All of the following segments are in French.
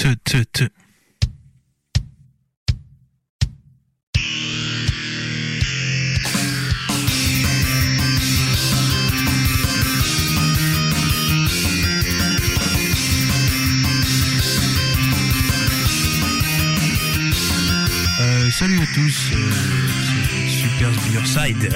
Salut à tous, c'est Super Beerside.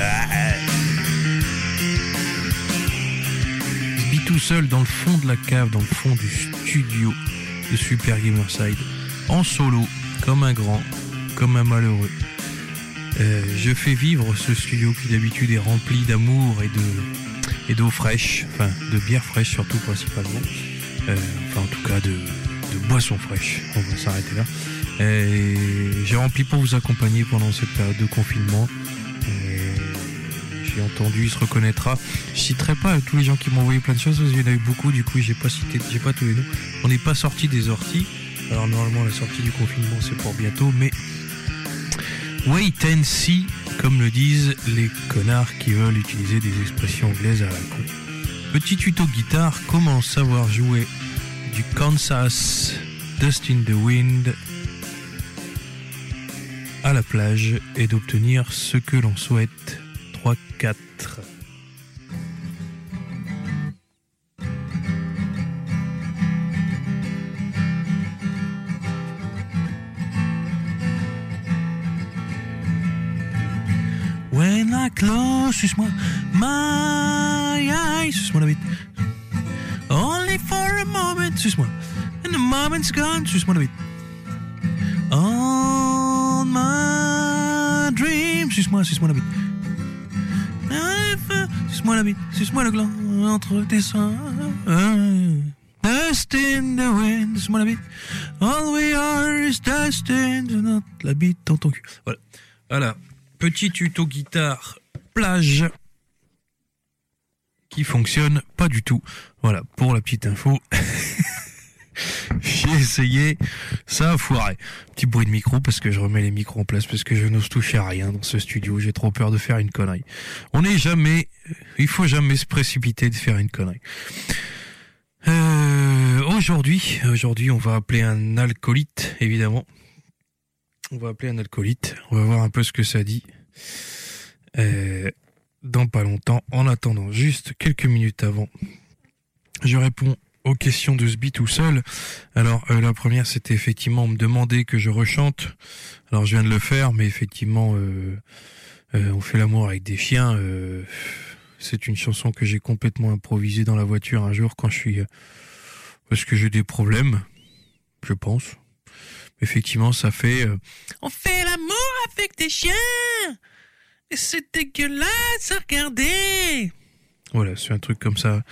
Je vis tout seul dans le fond de la cave, dans le fond du studio de Super Gamerside, en solo, comme un grand, comme un malheureux. Je fais vivre ce studio qui d'habitude est rempli d'amour et d'eau fraîche, enfin de bière fraîche surtout principalement, enfin en tout cas de boissons fraîches, on va s'arrêter là. J'ai rempli pour vous accompagner pendant cette période de confinement. J'ai entendu, il se reconnaîtra. Je citerai pas tous les gens qui m'ont envoyé plein de choses, il y en a eu beaucoup, du coup j'ai pas tous les noms. On n'est pas sorti des orties. Alors normalement la sortie du confinement c'est pour bientôt, mais wait and see, comme le disent les connards qui veulent utiliser des expressions anglaises à la con. Petit tuto guitare, comment savoir jouer du Kansas Dust in the Wind à la plage et d'obtenir ce que l'on souhaite. 3, 4. When I close, suce-moi my eyes, suce-moi la bite. Only for a moment, suce-moi. And the moment's gone, suce-moi la bite. On my dream, suce-moi la bite. Suce-moi la bite, suce-moi le gland entre tes seins. Dust in the wind, suce-moi la bite. All we are is dust in the... La bite dans ton cul. Voilà. Petit tuto guitare plage qui fonctionne pas du tout. Voilà, pour la petite info. J'ai essayé, ça a foiré. Petit bruit de micro parce que je remets les micros en place parce que je n'ose toucher à rien dans ce studio. J'ai trop peur de faire une connerie. Il faut jamais se précipiter de faire une connerie. Aujourd'hui, on va appeler un alcoolite, évidemment. On va appeler un alcoolite. On va voir un peu ce que ça dit. Dans pas longtemps. En attendant, juste quelques minutes avant, je réponds aux questions de ce beat tout seul. Alors la première c'était effectivement me demander que je rechante. Alors je viens de le faire, mais effectivement on fait l'amour avec des chiens. C'est une chanson que j'ai complètement improvisée dans la voiture un jour quand je suis parce que j'ai des problèmes, je pense. Effectivement ça fait on fait l'amour avec des chiens et c'est dégueulasse à regarder. Voilà, c'est un truc comme ça.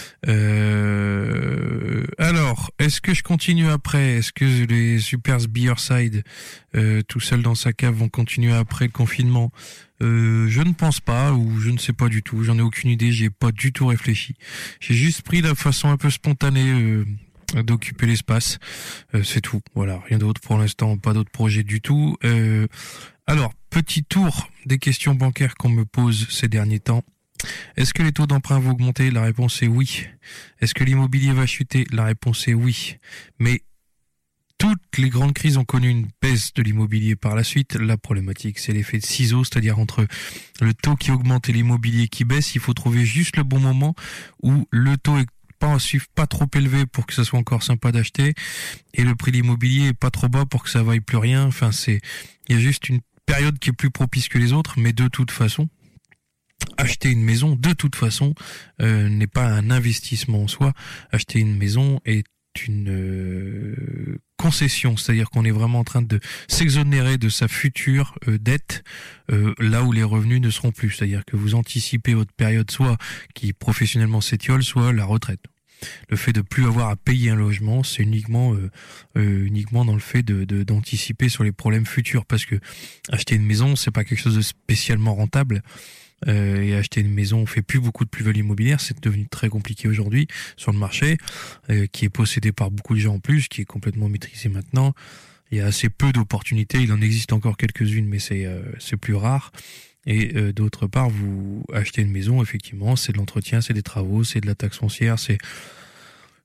Alors, est-ce que je continue après ? Est-ce que les Super Beerside, tout seul dans sa cave, vont continuer après le confinement ? Je ne pense pas, ou je ne sais pas du tout. J'en ai aucune idée, j'ai pas du tout réfléchi. J'ai juste pris la façon un peu spontanée d'occuper l'espace. C'est tout. Voilà, rien d'autre pour l'instant, pas d'autres projets du tout. Alors, petit tour des questions bancaires qu'on me pose ces derniers temps. Est-ce que les taux d'emprunt vont augmenter ? La réponse est oui. Est-ce que l'immobilier va chuter ? La réponse est oui. Mais toutes les grandes crises ont connu une baisse de l'immobilier par la suite. La problématique, c'est l'effet de ciseaux, c'est-à-dire entre le taux qui augmente et l'immobilier qui baisse. Il faut trouver juste le bon moment où le taux est pas trop élevé pour que ça soit encore sympa d'acheter et le prix de l'immobilier est pas trop bas pour que ça vaille plus rien. Enfin, il y a juste une période qui est plus propice que les autres, mais de toute façon, acheter une maison, de toute façon, n'est pas un investissement en soi. Acheter une maison est une concession, c'est-à-dire qu'on est vraiment en train de s'exonérer de sa future dette là où les revenus ne seront plus. C'est-à-dire que vous anticipez votre période soit qui professionnellement s'étiole, soit la retraite. Le fait de plus avoir à payer un logement, c'est uniquement dans le fait d'anticiper sur les problèmes futurs, parce que acheter une maison, c'est pas quelque chose de spécialement rentable. Et acheter une maison, on fait plus beaucoup de plus-value immobilière, c'est devenu très compliqué aujourd'hui sur le marché, qui est possédé par beaucoup de gens en plus, qui est complètement maîtrisé maintenant. Il y a assez peu d'opportunités, il en existe encore quelques-unes, mais c'est plus rare. Et d'autre part, vous achetez une maison, effectivement, c'est de l'entretien, c'est des travaux, c'est de la taxe foncière,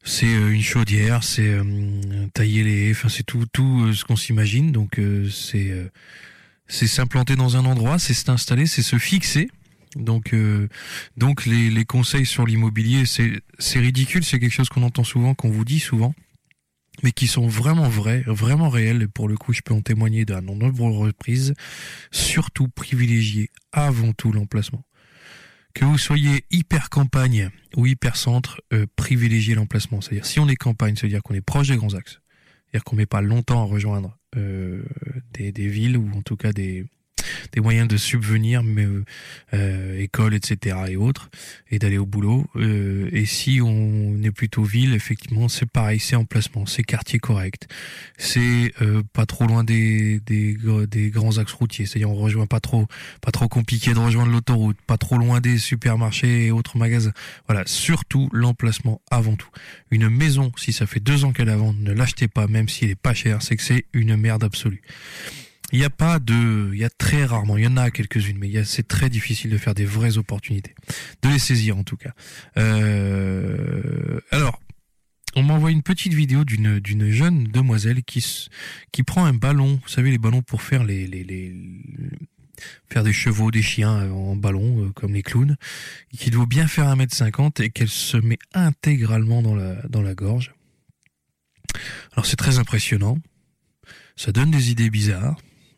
C'est une chaudière, c'est tailler les haies, enfin c'est tout ce qu'on s'imagine. Donc c'est s'implanter dans un endroit, c'est s'installer, c'est se fixer. Donc les conseils sur l'immobilier, c'est ridicule, c'est quelque chose qu'on entend souvent, qu'on vous dit souvent, mais qui sont vraiment vrais, vraiment réels. Et pour le coup, je peux en témoigner d'un nombre de reprises. Surtout privilégier avant tout l'emplacement. Que vous soyez hyper campagne ou hyper centre, privilégiez l'emplacement. C'est-à-dire, si on est campagne, c'est-à-dire qu'on est proche des grands axes. C'est-à-dire qu'on met pas longtemps à rejoindre des villes, ou en tout cas des moyens de subvenir, mais écoles, etc. et autres, et d'aller au boulot. Et si on est plutôt ville, effectivement, c'est pareil, c'est emplacement, c'est quartier correct, c'est pas trop loin des grands axes routiers, c'est-à-dire on rejoint pas trop compliqué de rejoindre l'autoroute, pas trop loin des supermarchés et autres magasins. Voilà, surtout l'emplacement avant tout. Une maison, si ça fait 2 ans qu'elle est à vendre, ne l'achetez pas, même s'il est pas cher, c'est que c'est une merde absolue. Il y a très rarement, il y en a quelques-unes, mais c'est très difficile de faire des vraies opportunités, de les saisir en tout cas. Alors, on m'envoie une petite vidéo d'une jeune demoiselle qui prend un ballon, vous savez, les ballons pour faire faire des chevaux, des chiens en ballon, comme les clowns, qui doit bien faire 1m50 et qu'elle se met intégralement dans la gorge. Alors c'est très impressionnant, ça donne des idées bizarres.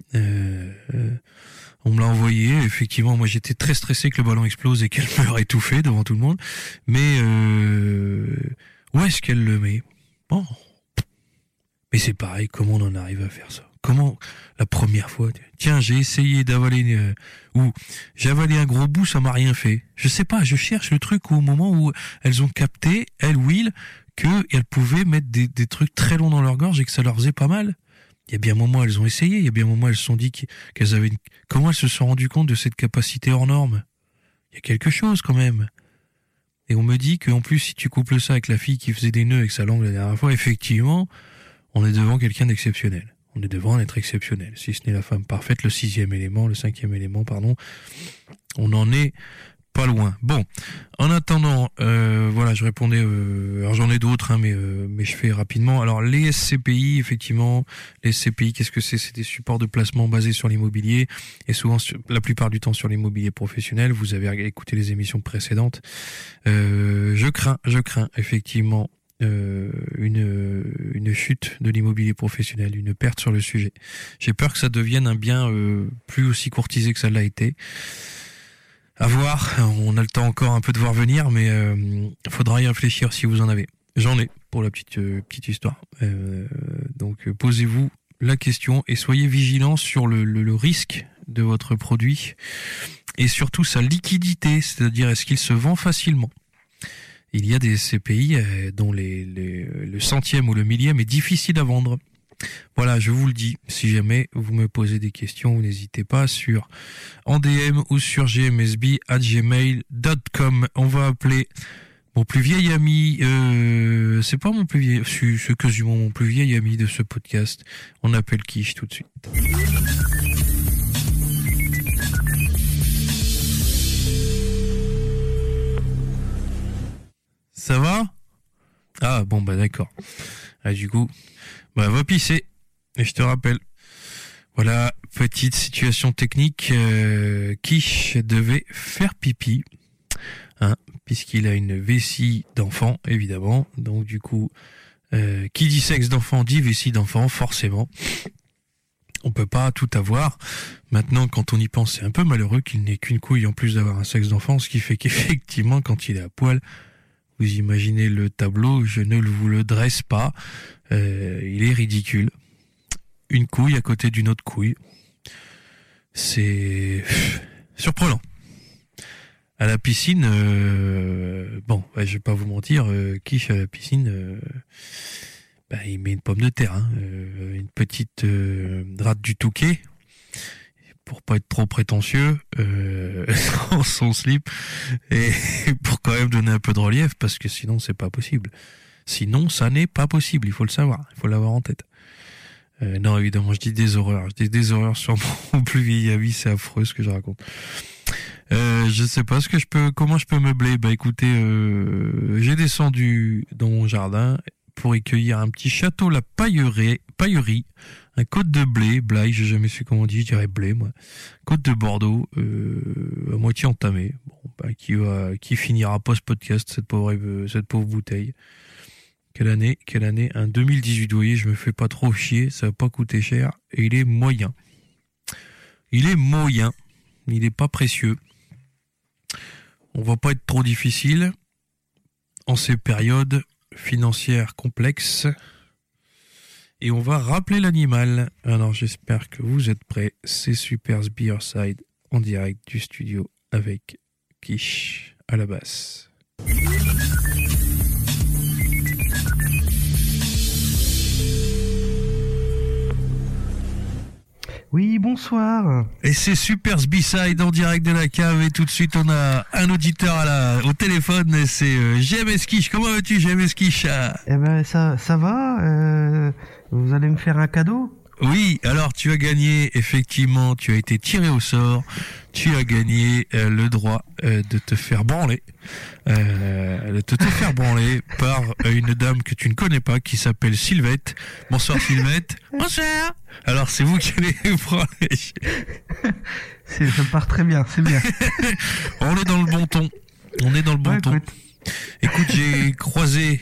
On me l'a envoyé, effectivement, moi j'étais très stressé que le ballon explose et qu'elle meure étouffée devant tout le monde, mais où est-ce qu'elle le met? Bon, mais c'est pareil, comment on en arrive à faire ça? Comment, la première fois, tiens, j'ai essayé d'avaler, ou j'ai avalé un gros bout, ça m'a rien fait. Je sais pas, je cherche le truc au moment où elles ont capté, elles, Will, qu'elles pouvaient mettre des trucs très longs dans leur gorge et que ça leur faisait pas mal. Il y a bien un moment, elles ont essayé. Il y a bien un moment, elles se sont dit qu'elles avaient comment elles se sont rendues compte de cette capacité hors norme? Il y a quelque chose, quand même. Et on me dit qu'en plus, si tu couples ça avec la fille qui faisait des nœuds avec sa langue la dernière fois, effectivement, on est devant quelqu'un d'exceptionnel. On est devant un être exceptionnel. Si ce n'est la femme parfaite, le 5e élément, pardon. On en est pas loin. Bon, en attendant, voilà, je répondais. Alors j'en ai d'autres, mais je fais rapidement. Alors les SCPI, effectivement, les SCPI, qu'est-ce que c'est? C'est des supports de placement basés sur l'immobilier et souvent, la plupart du temps, sur l'immobilier professionnel. Vous avez écouté les émissions précédentes. Je crains effectivement une chute de l'immobilier professionnel, une perte sur le sujet. J'ai peur que ça devienne un bien plus aussi courtisé que ça l'a été. À voir, on a le temps encore un peu de voir venir, mais faudra y réfléchir si vous en avez. J'en ai pour la petite histoire. Donc posez-vous la question et soyez vigilants sur le risque de votre produit et surtout sa liquidité, c'est-à-dire est-ce qu'il se vend facilement. Il y a des CPI dont le centième ou le millième est difficile à vendre. Voilà, je vous le dis, si jamais vous me posez des questions, n'hésitez pas en DM ou sur gmsb@gmail.com. On va appeler mon plus vieil ami, c'est pas mon plus vieil, c'est quasiment mon plus vieil ami de ce podcast. On appelle Quiche tout de suite. Ça va? Ah bon, bah d'accord. Ah, du coup, va pisser. Et je te rappelle. Voilà, petite situation technique. Quiche devait faire pipi, puisqu'il a une vessie d'enfant, évidemment. Donc du coup, qui dit sexe d'enfant dit vessie d'enfant, forcément. On peut pas tout avoir. Maintenant, quand on y pense, c'est un peu malheureux qu'il n'ait qu'une couille en plus d'avoir un sexe d'enfant, ce qui fait qu'effectivement, quand il est à poil, vous imaginez le tableau, je ne vous le dresse pas. Il est ridicule. Une couille à côté d'une autre couille. C'est surprenant. À la piscine, je vais pas vous mentir, Quiche à la piscine, il met une pomme de terre, une petite rate du Touquet, pour pas être trop prétentieux, son slip, et pour quand même donner un peu de relief, parce que sinon c'est pas possible. Sinon ça n'est pas possible, il faut le savoir, il faut l'avoir en tête. Non, évidemment, je dis des horreurs sur mon plus vieil ami, c'est affreux ce que je raconte. Je sais pas comment je peux meubler. Bah écoutez, j'ai descendu dans mon jardin pour y cueillir un petit château la paillerie, un côte de blé, blaye, j'ai jamais su comment on dit, je dirais blé moi. Côte de Bordeaux, à moitié entamé. Bon, bah qui finira pas ce podcast, cette pauvre bouteille. Quelle année, un 2018, vous voyez, je me fais pas trop chier, ça va pas coûter cher, et il est moyen. Il est pas précieux. On va pas être trop difficile en ces périodes financières complexes. Et on va rappeler l'animal. Alors j'espère que vous êtes prêts. C'est Super's Beerside en direct du studio avec Quiche à la basse. Oui, bonsoir. Et c'est Super's B-Side en direct de la cave et tout de suite on a un auditeur au téléphone et c'est GMS Quiche. Comment vas-tu GMS Quiche? Eh ben ça va, vous allez me faire un cadeau? Oui, alors tu as gagné, effectivement, tu as été tiré au sort, tu as gagné le droit de te faire branler, par une dame que tu ne connais pas qui s'appelle Sylvette. Bonsoir Sylvette. Bonsoir. Alors c'est vous qui allez branler. Ça part très bien, c'est bien. On est dans le bon ton. Écoute, j'ai croisé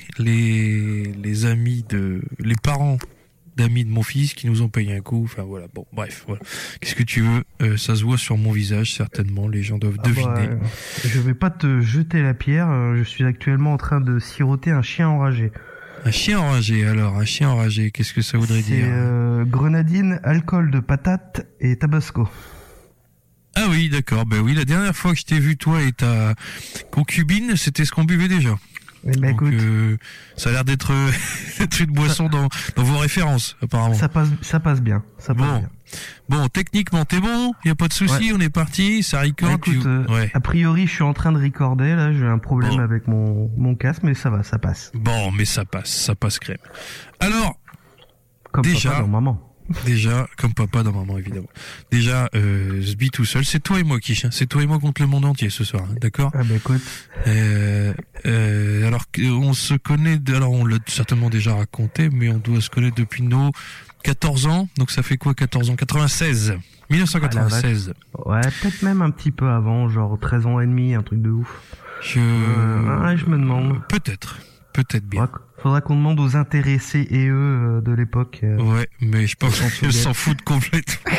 les parents d'amis de mon fils qui nous ont payé un coup. Enfin voilà, bon, bref, voilà. Qu'est-ce que tu veux? Ça se voit sur mon visage, certainement. Les gens doivent deviner. Je vais pas te jeter la pierre. Je suis actuellement en train de siroter un chien enragé. Un chien enragé, alors, un chien enragé, qu'est-ce que ça voudrait dire? Grenadine, alcool de patate et tabasco. Ah oui, d'accord. Ben oui, la dernière fois que je t'ai vu, toi et ta concubine, c'était ce qu'on buvait déjà. Eh ben, donc, ça a l'air d'être une boisson dans vos références, apparemment. Ça passe bien. Bon, techniquement, t'es bon, y a pas de souci, ouais. On est parti, ça record. Écoute, a priori, je suis en train de recorder, là, j'ai un problème avec mon casque, mais ça va, ça passe. Bon, mais ça passe crème. Alors, comme papa dans maman. Déjà, comme papa dans maman, évidemment. Déjà, Sbi tout seul, c'est toi et moi, Quiche, hein. C'est toi et moi contre le monde entier ce soir, hein, d'accord? Ah bah écoute. Alors, on se connaît, alors on l'a certainement déjà raconté, mais on doit se connaître depuis nos 14 ans, donc ça fait quoi 14 ans? 1996. Ouais, peut-être même un petit peu avant, genre 13 ans et demi, un truc de ouf. Je me demande. Peut-être bien. Faudra qu'on demande aux intéressés et eux de l'époque. Ouais, mais je pense qu'elles s'en foutent complètement.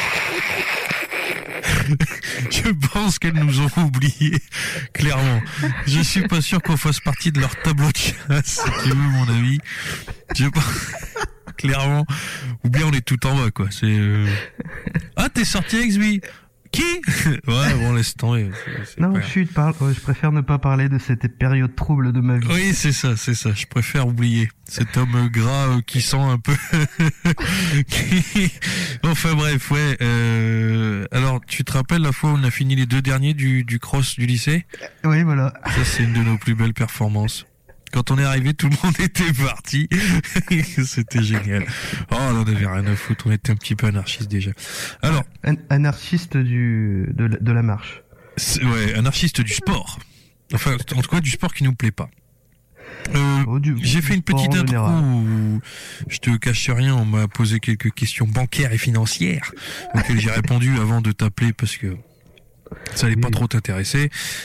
Je pense qu'elles nous ont oubliés, clairement. Je suis pas sûr qu'on fasse partie de leur tableau de chasse, si tu veux, mon ami. Je pense... clairement. Ou bien on est tout en bas, quoi. C'est. Ah, t'es sorti avec Sbi? Qui? Ouais, bon, laisse tomber. Non, je préfère ne pas parler de cette période trouble de ma vie. Oui, c'est ça. Je préfère oublier cet homme gras qui sent un peu. Enfin bref, ouais. Alors, tu te rappelles la fois où on a fini les 2 derniers du cross du lycée? Oui, voilà. Ça, c'est une de nos plus belles performances. Quand on est arrivé, tout le monde était parti. C'était génial. Oh, on avait rien à foutre. On était un petit peu anarchistes déjà. Alors. Anarchiste de la marche. Ouais, anarchiste du sport. Enfin, en tout cas, du sport qui nous plaît pas. J'ai fait une petite intro où je te cache rien, on m'a posé quelques questions bancaires et financières auxquelles j'ai répondu avant de t'appeler parce que ça allait pas trop t'intéresser.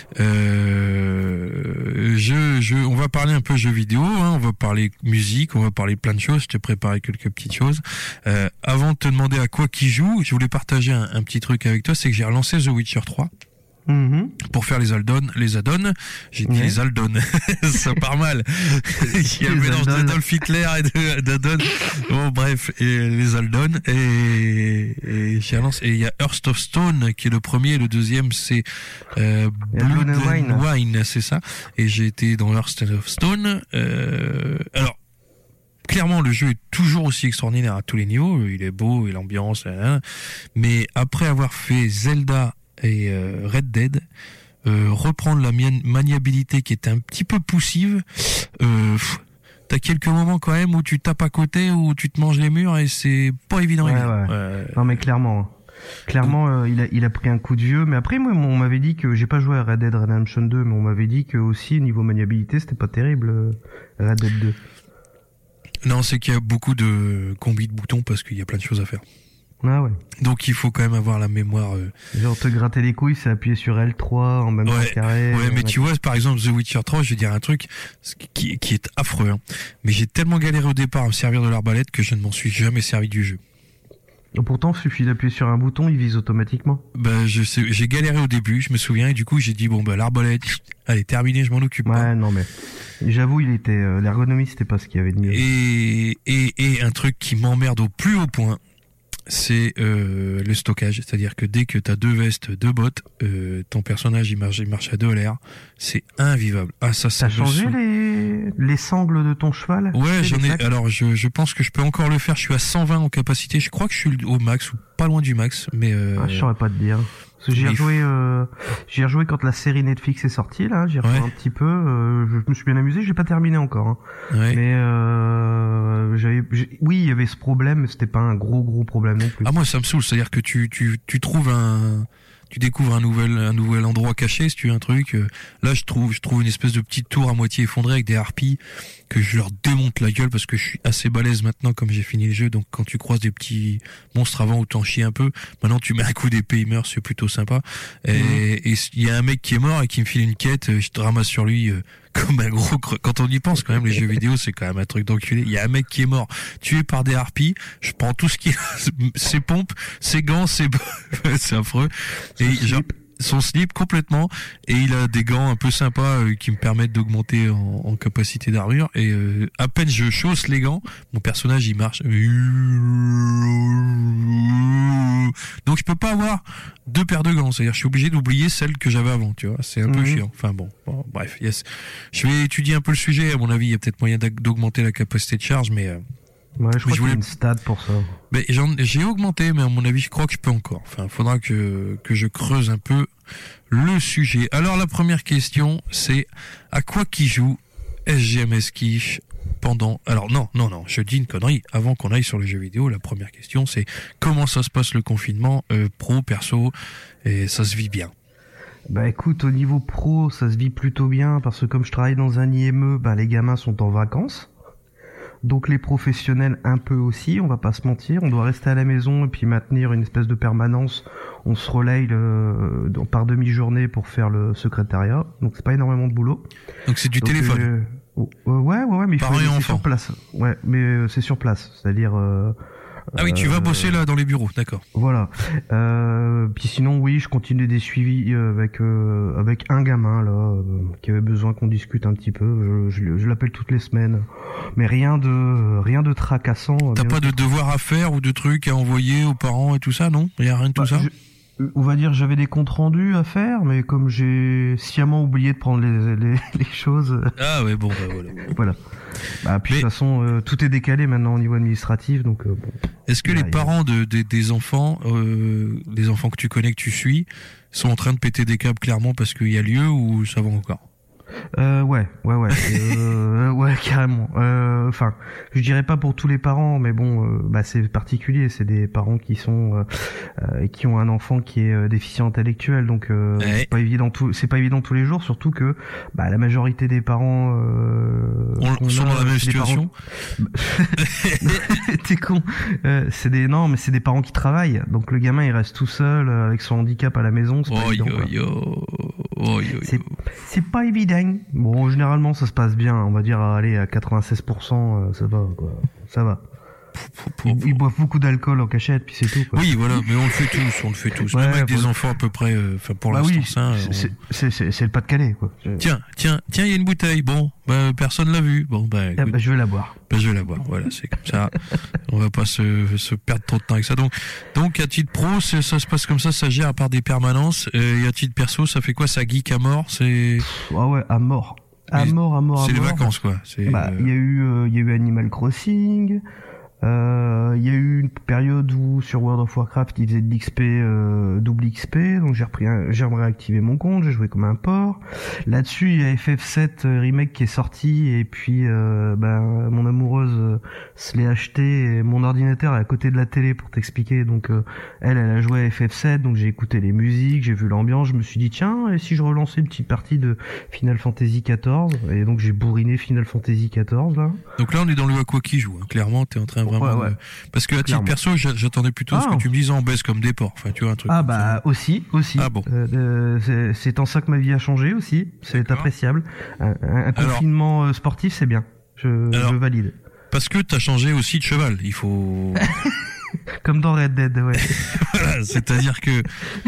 On va parler un peu jeux vidéo, hein, on va parler musique, on va parler plein de choses. Je t'ai préparé quelques petites choses. Avant de te demander à quoi qui joue, je voulais partager un petit truc avec toi, c'est que j'ai relancé The Witcher 3. Pour faire les add-ons. J'ai dit les add-ons. Ça part mal. Il y a un mélange d'Adolf Hitler et d'add-ons. Bon, bref, et les add-ons. Et j'ai relancé. Et il y a Hearth of Stone, qui est le premier, et le deuxième, c'est, Blood and Wine, c'est ça. Et j'ai été dans Hearth of Stone. Alors, clairement, le jeu est toujours aussi extraordinaire à tous les niveaux. Il est beau, et l'ambiance, mais après avoir fait Zelda et Red Dead, reprendre la maniabilité qui était un petit peu poussive, t'as quelques moments quand même où tu tapes à côté, où tu te manges les murs et c'est pas évident. Ouais. Non mais clairement. Clairement, il a pris un coup de vieux. Mais après, moi, on m'avait dit que j'ai pas joué à Red Dead Redemption 2, mais on m'avait dit que aussi niveau maniabilité, c'était pas terrible Red Dead 2. Non, c'est qu'il y a beaucoup de combis de boutons parce qu'il y a plein de choses à faire. Ah ouais. Donc il faut quand même avoir la mémoire. Genre te gratter les couilles, c'est appuyer sur L3 en même temps carré. Ouais, mais tu vois, par exemple, The Witcher 3, je vais dire un truc qui est affreux. Hein. Mais j'ai tellement galéré au départ à me servir de l'arbalète que je ne m'en suis jamais servi du jeu. Pourtant, il suffit d'appuyer sur un bouton, il vise automatiquement. J'ai galéré au début, je me souviens, et du coup j'ai dit bon l'arbalète, allez terminé, je m'en occupe. Ouais, non mais j'avoue, l'ergonomie c'était pas ce qu'il y avait de mieux. Et un truc qui m'emmerde au plus haut point, c'est le stockage, c'est-à-dire que dès que t'as 2 vestes, 2 bottes, ton personnage il marche à 2 à l'air, c'est invivable. Ah ça T'as changé les sangles de ton cheval? Ouais, j'en ai. Alors je pense que je peux encore le faire. Je suis à 120 en capacité. Je crois que je suis au max ou pas loin du max, mais je saurais pas te dire. Parce que j'ai rejoué quand la série Netflix est sortie là, j'ai refait un petit peu, je me suis bien amusé, j'ai pas terminé encore hein. Ouais. Mais oui, il y avait ce problème, mais c'était pas un gros problème non plus. Ah moi ça me saoule, c'est-à-dire que tu trouves tu découvres un nouvel endroit caché, si tu veux un truc. Là, je trouve une espèce de petite tour à moitié effondrée avec des harpies que je leur démonte la gueule parce que je suis assez balèze maintenant comme j'ai fini le jeu. Donc, quand tu croises des petits monstres avant où t'en chies un peu, maintenant tu mets un coup d'épée, il meurt, c'est plutôt sympa. Et il y a un mec qui est mort et qui me file une quête, je te ramasse sur lui comme un gros quand on y pense quand même, les jeux vidéo c'est quand même un truc d'enculé. Il y a un mec qui est mort tué par des harpies, je prends tout ce qui ses pompes, ses gants, c'est affreux, et genre son slip complètement, et il a des gants un peu sympas qui me permettent d'augmenter en capacité d'armure, et à peine je chausse les gants, mon personnage il marche, donc je peux pas avoir 2 paires de gants, c'est-à-dire je suis obligé d'oublier celle que j'avais avant, tu vois, c'est un peu chiant. Enfin bon, bref, je vais étudier un peu le sujet, à mon avis il y a peut-être moyen d'augmenter la capacité de charge, mais ouais, je crois qu'il y a une stat pour ça. Mais j'ai augmenté, mais à mon avis, je crois que je peux encore. Enfin, faudra que je creuse un peu le sujet. Alors, la première question, c'est à quoi qui joue SGMS Quiche pendant... Alors, non, je dis une connerie. Avant qu'on aille sur le jeu vidéo, la première question, c'est comment ça se passe le confinement, pro, perso, et ça se vit bien? Bah écoute, au niveau pro, ça se vit plutôt bien, parce que comme je travaille dans un IME, bah les gamins sont en vacances. Donc les professionnels un peu aussi, on va pas se mentir, on doit rester à la maison et puis maintenir une espèce de permanence. On se relaye par demi-journée pour faire le secrétariat, donc c'est pas énormément de boulot. Donc c'est du téléphone. Ouais, mais c'est sur place. Ouais, mais c'est sur place, c'est-à-dire. Ah oui, tu vas bosser là dans les bureaux, d'accord. Voilà. Puis sinon, oui, je continue des suivis avec un gamin là qui avait besoin qu'on discute un petit peu. Je l'appelle toutes les semaines, mais rien de tracassant. T'as pas de devoirs à faire ou de trucs à envoyer aux parents et tout ça, non? Il y a rien de tout ça. On va dire j'avais des comptes rendus à faire, mais comme j'ai sciemment oublié de prendre les choses. Ah ouais, bon, bah voilà. Voilà. Bah puis de toute façon, tout est décalé maintenant au niveau administratif, donc. Bon. Est-ce que les parents des enfants, des enfants que tu connais, que tu suis, sont en train de péter des câbles clairement parce qu'il y a lieu, ou ça va encore? Ouais, carrément. Enfin, je dirais pas pour tous les parents, mais bon, c'est particulier. C'est des parents qui sont qui ont un enfant qui est déficient intellectuel, donc c'est pas évident tous les jours, surtout que la majorité des parents sont dans la même situation. T'es con. C'est des parents qui travaillent, donc le gamin il reste tout seul avec son handicap à la maison. C'est pas évident, c'est pas évident. Bon, généralement ça se passe bien, on va dire aller à 96%, ça va quoi. Ça va. Ils boivent beaucoup d'alcool en cachette, puis c'est tout quoi. Oui, voilà, mais on le fait tous. Ouais, même avec des enfants à peu près, pour l'instant ça. C'est le Pas-de-Calais quoi. Tiens, il y a une bouteille. Bon, personne l'a vue. Bon, écoute, je vais la boire. Je vais la boire. Voilà, c'est comme ça. On va pas se perdre trop de temps avec ça. Donc à titre pro, ça se passe comme ça gère à part des permanences. Et à titre perso, ça fait quoi? Ça geek à mort? C'est. Ouais, à mort. À mort. C'est les vacances quoi. Il y a eu Animal Crossing. Il y a eu une période où sur World of Warcraft ils faisaient de l'XP, double XP, donc j'ai réactivé mon compte, j'ai joué comme un porc. Là-dessus il y a FF7 remake qui est sorti et puis mon amoureuse se l'est acheté et mon ordinateur est à côté de la télé pour t'expliquer, donc elle a joué à FF7, donc j'ai écouté les musiques, j'ai vu l'ambiance, je me suis dit tiens, et si je relançais une petite partie de Final Fantasy XIV, et donc j'ai bourriné Final Fantasy XIV là. Donc là on est dans le Aqua qui joue, hein. Clairement t'es en train vraiment ouais. Parce que à titre perso j'attendais plutôt ce que tu me disais en baisse comme des porcs, enfin tu vois un truc. Ah bah aussi. Ah bon. C'est en ça que ma vie a changé aussi, c'est appréciable. Un confinement sportif c'est bien, je valide. Parce que t'as changé aussi de cheval, il faut... Comme dans Red Dead, ouais. Voilà, c'est-à-dire que...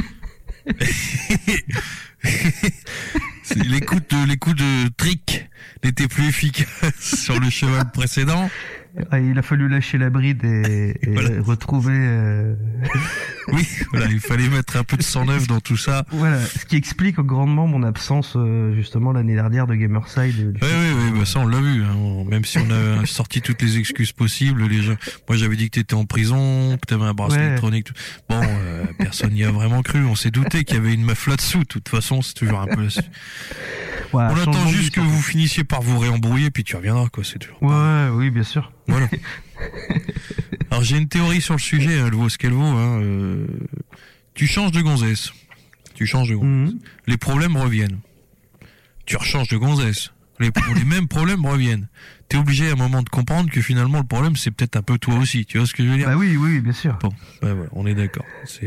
les coups de trick n'étaient plus efficaces sur le cheval précédent. Il a fallu lâcher la bride et voilà. Retrouver... Oui, voilà, il fallait mettre un peu de sang neuf dans tout ça. Voilà, ce qui explique grandement mon absence justement l'année dernière de Gamerside. Oui, bah ça on l'a vu, hein. Même si on a sorti toutes les excuses possibles, les gens... Moi j'avais dit que t'étais en prison, que t'avais un bracelet électronique. Tout... Bon, personne n'y a vraiment cru. On s'est douté qu'il y avait une meuf là-dessous. De toute façon, c'est toujours un peu... Voilà, on attend juste que vous finissiez par vous réembrouiller, puis tu reviendras, quoi. C'est toujours. Ouais, oui, bien sûr. Voilà. Alors j'ai une théorie sur le sujet, elle vaut ce qu'elle vaut. Hein. Tu changes de gonzesse. Les problèmes reviennent. Tu rechanges de gonzesse. Les mêmes problèmes reviennent. T'es obligé à un moment de comprendre que finalement le problème c'est peut-être un peu toi aussi. Tu vois ce que je veux dire? Bah oui, bien sûr. Bon, bah voilà, on est d'accord.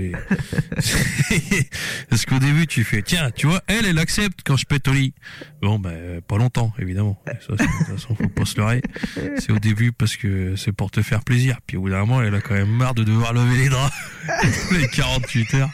Parce qu'au début tu fais, tiens, tu vois, elle accepte quand je pète au lit. Bon, pas longtemps, évidemment. Ça, de toute façon, faut pas se leurrer. C'est au début parce que c'est pour te faire plaisir. Puis au bout d'un moment, elle a quand même marre de devoir lever les draps les 48 heures.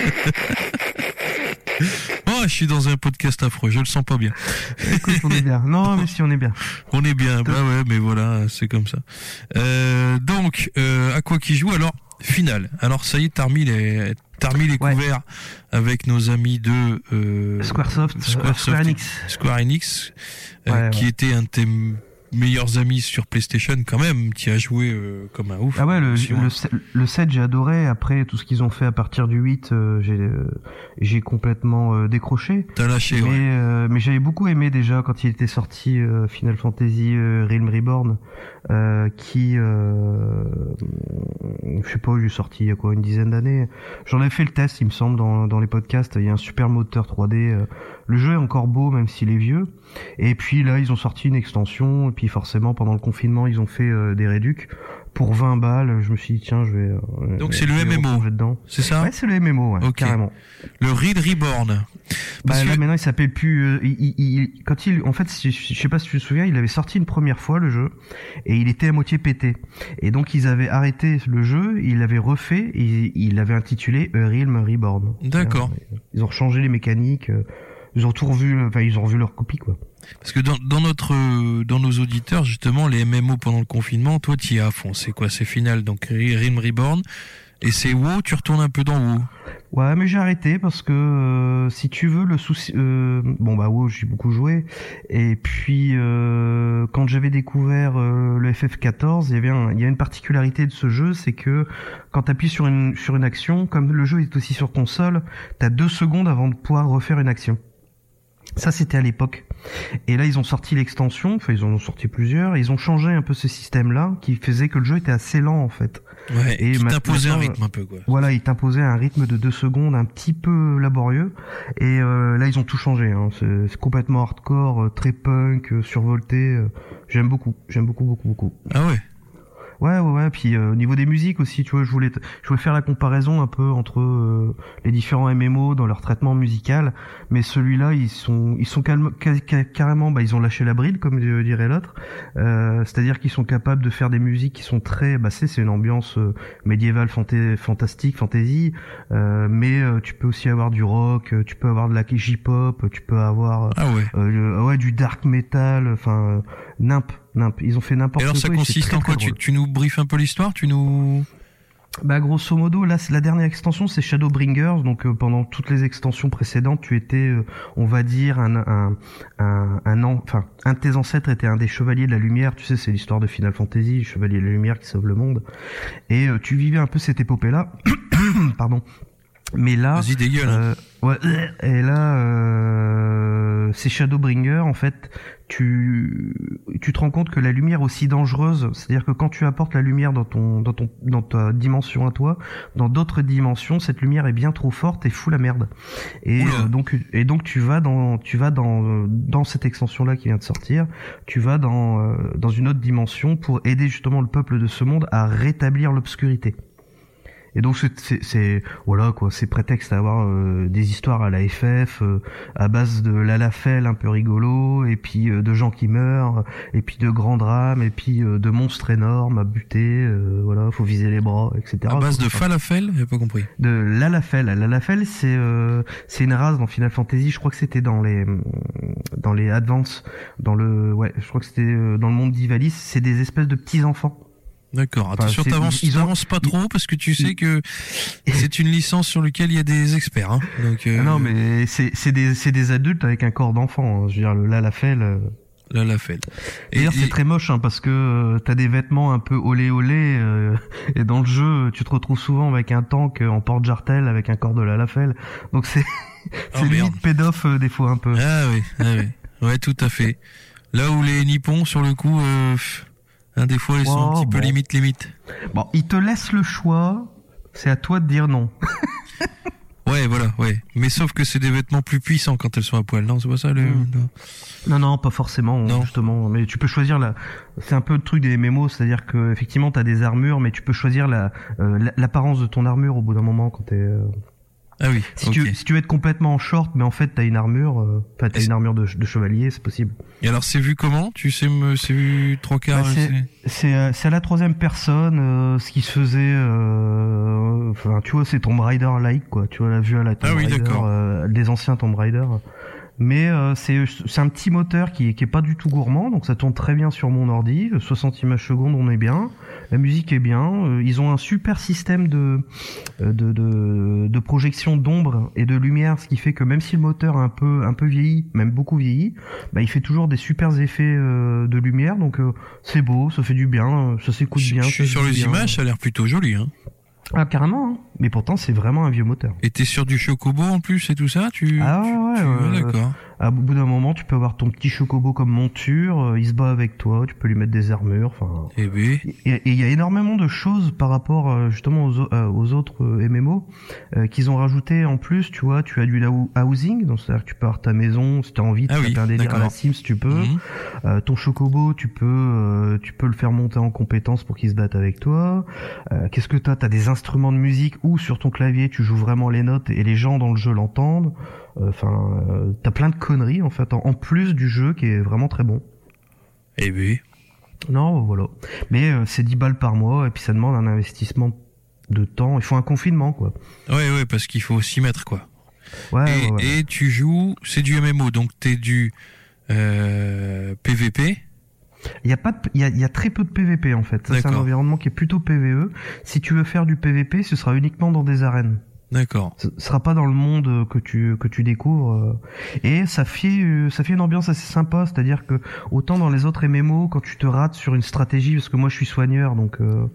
Oh, je suis dans un podcast affreux, je le sens pas bien. Écoute, on est bien. Non, mais si on est bien. On est bien, bah ouais, mais voilà, c'est comme ça. Donc, à quoi qui joue alors? Final. Alors ça y est, t'as remis les couverts avec nos amis de Square Enix, qui était un de tes meilleurs amis sur PlayStation quand même, qui a joué comme un ouf. Ah ouais, le 7 j'ai adoré. Après tout ce qu'ils ont fait à partir du 8, j'ai complètement décroché. T'as lâché, mais j'avais beaucoup aimé déjà quand il était sorti Final Fantasy Realm Reborn, qui je sais pas où il est sorti, il y a quoi, une dizaine d'années. J'en ai fait le test, il me semble, dans les podcasts. Il y a un super moteur 3D. Le jeu est encore beau même s'il est vieux. Et puis là ils ont sorti une extension, et puis forcément pendant le confinement ils ont fait des réducs pour 20 balles. Je me suis dit tiens, je vais donc c'est le MMO dedans. C'est ça? Ouais, c'est le MMO, ouais, okay. Carrément. Le Reed Reborn. Là maintenant il s'appelle plus en fait je sais pas si tu te souviens, il avait sorti une première fois le jeu et il était à moitié pété. Et donc ils avaient arrêté le jeu, ils l'avaient refait et ils l'avaient intitulé Realm Reborn. D'accord. Ils ont changé les mécaniques. Ils ont tout revu, ils ont revu leur copie, quoi. Parce que dans nos auditeurs, justement, les MMO pendant le confinement, toi, t'y es à fond. C'est quoi? C'est Final, donc Realm Reborn. Et c'est WoW, tu retournes un peu dans WoW. Ouais, mais j'ai arrêté parce que, si tu veux, le souci, WoW, j'ai beaucoup joué. Et puis, quand j'avais découvert, le FF14, il y a une particularité de ce jeu, c'est que, quand t'appuies sur une action, comme le jeu est aussi sur console, t'as 2 secondes avant de pouvoir refaire une action. Ça, c'était à l'époque. Et là, ils ont sorti l'extension, ils en ont sorti plusieurs, et ils ont changé un peu ce système-là, qui faisait que le jeu était assez lent, en fait. Ouais, et qui t'imposait un rythme un peu, quoi. Voilà, il t'imposait un rythme de 2 secondes un petit peu laborieux. Et là, ils ont tout changé, hein. C'est complètement hardcore, très punk, survolté. J'aime beaucoup. Ah ouais? Ouais. Puis au niveau des musiques aussi, tu vois, je voulais faire la comparaison un peu entre les différents MMO dans leur traitement musical, mais celui-là, ils sont carrément, ils ont lâché la bride, comme dirait l'autre. C'est-à-dire qu'ils sont capables de faire des musiques qui sont très, c'est une ambiance médiévale, fantastique, fantasy, mais tu peux aussi avoir du rock, tu peux avoir de la J-pop, tu peux avoir du dark metal, enfin nimp. Ils ont fait n'importe quoi. Et alors ça consiste en quoi? Tu nous briefes un peu l'histoire? Bah grosso modo, là la dernière extension c'est Shadowbringers, donc pendant toutes les extensions précédentes tu étais, on va dire un de tes ancêtres était un des chevaliers de la lumière, tu sais c'est l'histoire de Final Fantasy, le chevalier de la lumière qui sauve le monde, et tu vivais un peu cette épopée là, pardon. Mais là, vas-y dégueule. Ouais, et là, c'est Shadowbringer. En fait, tu te rends compte que la lumière est aussi dangereuse. C'est-à-dire que quand tu apportes la lumière dans ta dimension à toi, dans d'autres dimensions, cette lumière est bien trop forte et fout la merde. Et donc tu vas dans cette extension-là qui vient de sortir, tu vas dans une autre dimension pour aider justement le peuple de ce monde à rétablir l'obscurité. Et donc c'est voilà quoi, c'est prétexte à avoir des histoires à la FF à base de l'Alafel un peu rigolo, et puis de gens qui meurent, et puis de grands drames, et puis de monstres énormes à buter, voilà, faut viser les bras, etc. À base de falafel, j'ai pas compris. De l'Alafel. L'Alafel c'est une race dans Final Fantasy, je crois que c'était dans les Advance, je crois que c'était dans le monde d'Ivalice, c'est des espèces de petits enfants. D'accord. Attention, t'avances pas trop parce que tu sais que c'est une licence sur laquelle il y a des experts. Hein. Donc, non, mais c'est des adultes avec un corps d'enfant. Hein. Je veux dire, L'Alafel. D'ailleurs, c'est très moche parce que t'as des vêtements un peu olé et dans le jeu, tu te retrouves souvent avec un tank en porte-jartel avec un corps de l'Alafel. Donc c'est limite pédof des fois un peu. Ah oui. Ouais, tout à fait. Là où les Nippons, sur le coup. Des fois, ils sont un petit peu limite. Bon, ils te laissent le choix. C'est à toi de dire non. Ouais, voilà, ouais. Mais sauf que c'est des vêtements plus puissants quand elles sont à poil. Non, c'est pas ça Non, pas forcément, non. Justement. Mais tu peux choisir c'est un peu le truc des MMO, c'est-à-dire que effectivement, t'as des armures, mais tu peux choisir l'apparence de ton armure au bout d'un moment quand t'es. Ah oui. Si tu veux être complètement en short, mais en fait t'as une armure, t'as une armure de chevalier, c'est possible. Et alors c'est vu comment? Tu sais, c'est vu 3/4. C'est à la troisième personne, ce qui se faisait. Tu vois, c'est Tomb Raider-like, quoi. Tu vois la vue à la Tomb Raider, des anciens Tomb Raider. Mais c'est un petit moteur qui est pas du tout gourmand, donc ça tourne très bien sur mon ordi, 60 images secondes, on est bien, la musique est bien, ils ont un super système de projection d'ombre et de lumière, ce qui fait que même si le moteur a un peu vieilli, même beaucoup vieilli, bah il fait toujours des super effets de lumière, donc c'est beau, ça fait du bien, ça s'écoute bien. Je suis sur les images, ça a l'air plutôt joli, hein. Ah carrément, hein. Mais pourtant c'est vraiment un vieux moteur. Et t'es sur du chocobo en plus et tout ça, d'accord. À bout d'un moment, tu peux avoir ton petit chocobo comme monture, il se bat avec toi, tu peux lui mettre des armures, enfin. Et il y a énormément de choses par rapport justement aux autres MMO qu'ils ont rajouté en plus, tu vois, tu as du housing, donc c'est-à-dire que tu peux avoir ta maison, si t'as envie de faire un délire à la Sims, tu peux. Ton chocobo, tu peux le faire monter en compétences pour qu'il se batte avec toi. Qu'est-ce que t'as des instruments de musique où sur ton clavier tu joues vraiment les notes et les gens dans le jeu l'entendent. T'as plein de conneries en fait en plus du jeu qui est vraiment très bon. Eh oui. Non, voilà. Mais c'est 10 balles par mois et puis ça demande un investissement de temps. Il faut un confinement, quoi. Ouais, parce qu'il faut s'y mettre, quoi. Ouais. Et tu joues, c'est du MMO, donc t'es du PVP. Il y a très peu de PVP en fait. Ça, c'est un environnement qui est plutôt PVE. Si tu veux faire du PVP, ce sera uniquement dans des arènes. D'accord. Ce sera pas dans le monde que tu découvres, et ça fait une ambiance assez sympa, c'est-à-dire que autant dans les autres MMO quand tu te rates sur une stratégie, parce que moi je suis soigneur donc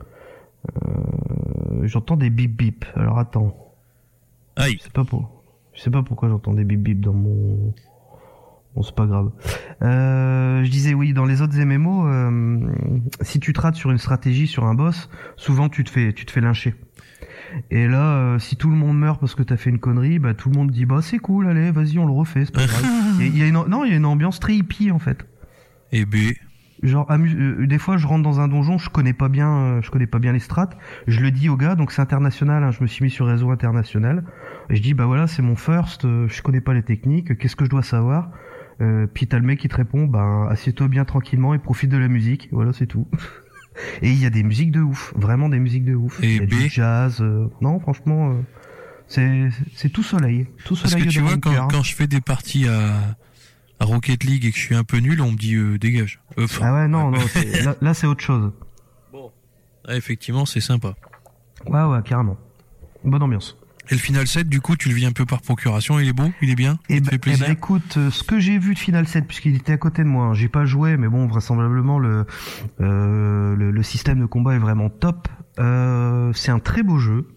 j'entends des bip bip. Alors attends. Aïe. Je sais pas pourquoi j'entends des bip bip dans mon. Bon, c'est pas grave. Je disais oui, dans les autres MMO, si tu te rates sur une stratégie, sur un boss, souvent tu te fais lyncher. Et là, si tout le monde meurt parce que t'as fait une connerie, bah tout le monde dit bah c'est cool, allez, vas-y, on le refait, c'est pas grave. Il y a une ambiance très hippie en fait. Et B. Genre des fois je rentre dans un donjon, je connais pas bien les strats, je le dis au gars, donc c'est international, hein, je me suis mis sur réseau international. Et je dis bah voilà, c'est mon first, je connais pas les techniques, qu'est-ce que je dois savoir? Puis t'as le mec qui te répond bah assieds-toi bien tranquillement et profite de la musique, voilà, c'est tout. Et il y a des musiques de ouf, vraiment des musiques de ouf. Il y a du jazz, non franchement c'est tout soleil. Tout soleil. Parce que tu vois quand je fais des parties à Rocket League et que je suis un peu nul, on me dit dégage. Ah ouais non, là c'est autre chose. Bon. Ah, effectivement, c'est sympa. Ouais, carrément. Bonne ambiance. Et le Final 7, du coup, tu le vis un peu par procuration, il est beau, il est bien, il te fait plaisir. Écoute, ce que j'ai vu de Final 7, puisqu'il était à côté de moi, hein, j'ai pas joué, mais bon, vraisemblablement le système de combat est vraiment top. C'est un très beau jeu.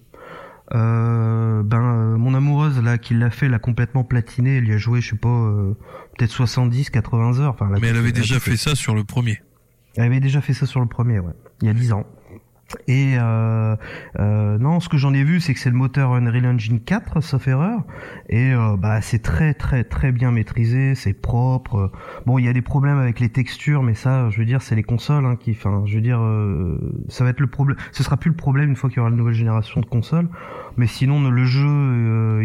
Mon amoureuse là qui l'a fait, l'a complètement platiné. Elle y a joué, je sais pas, peut-être 70-80 heures. Enfin, mais elle avait déjà fait ça sur le premier. Elle avait déjà fait ça sur le premier, ouais, il y a 10 ans. Et non, ce que j'en ai vu, c'est que c'est le moteur Unreal Engine 4, sauf erreur, et c'est très très très bien maîtrisé, c'est propre. Bon, il y a des problèmes avec les textures, mais ça, je veux dire, c'est les consoles ça va être le problème. Ce sera plus le problème une fois qu'il y aura la nouvelle génération de consoles. Mais sinon, le jeu,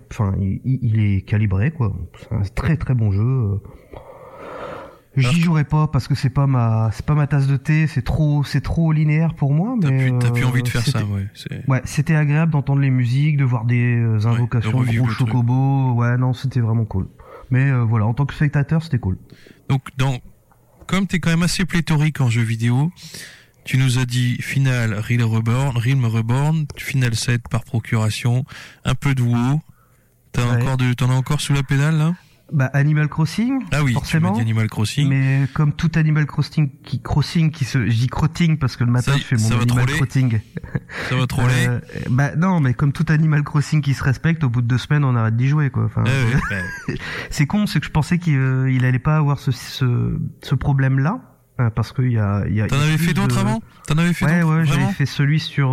il est calibré, quoi. C'est un très très bon jeu. J'y jouerai pas parce que c'est pas ma tasse de thé, c'est trop linéaire pour moi, mais t'as plus envie de faire ça, ouais. Ouais, c'était agréable d'entendre les musiques, de voir des invocations de gros chocobos. Ouais, non, c'était vraiment cool. Mais voilà, en tant que spectateur, c'était cool. Donc comme t'es quand même assez pléthorique en jeux vidéo, tu nous as dit Final, Realm Reborn, Final 7 par procuration, un peu de WoW. T'en as encore sous la pédale là? Animal Crossing, ah oui, forcément. Tu m'as dit Animal Crossing. Mais comme tout Animal Crossing je dis crotting parce que le matin je fais mon Animal Crossing. Ça va troller. Non, mais comme tout Animal Crossing qui se respecte, au bout de 2 semaines on arrête d'y jouer, quoi. Enfin, c'est con, c'est que je pensais qu'il allait pas avoir ce problème là. Parce que T'en avais fait d'autres avant? T'en avais fait d'autres? Ouais, j'avais fait celui sur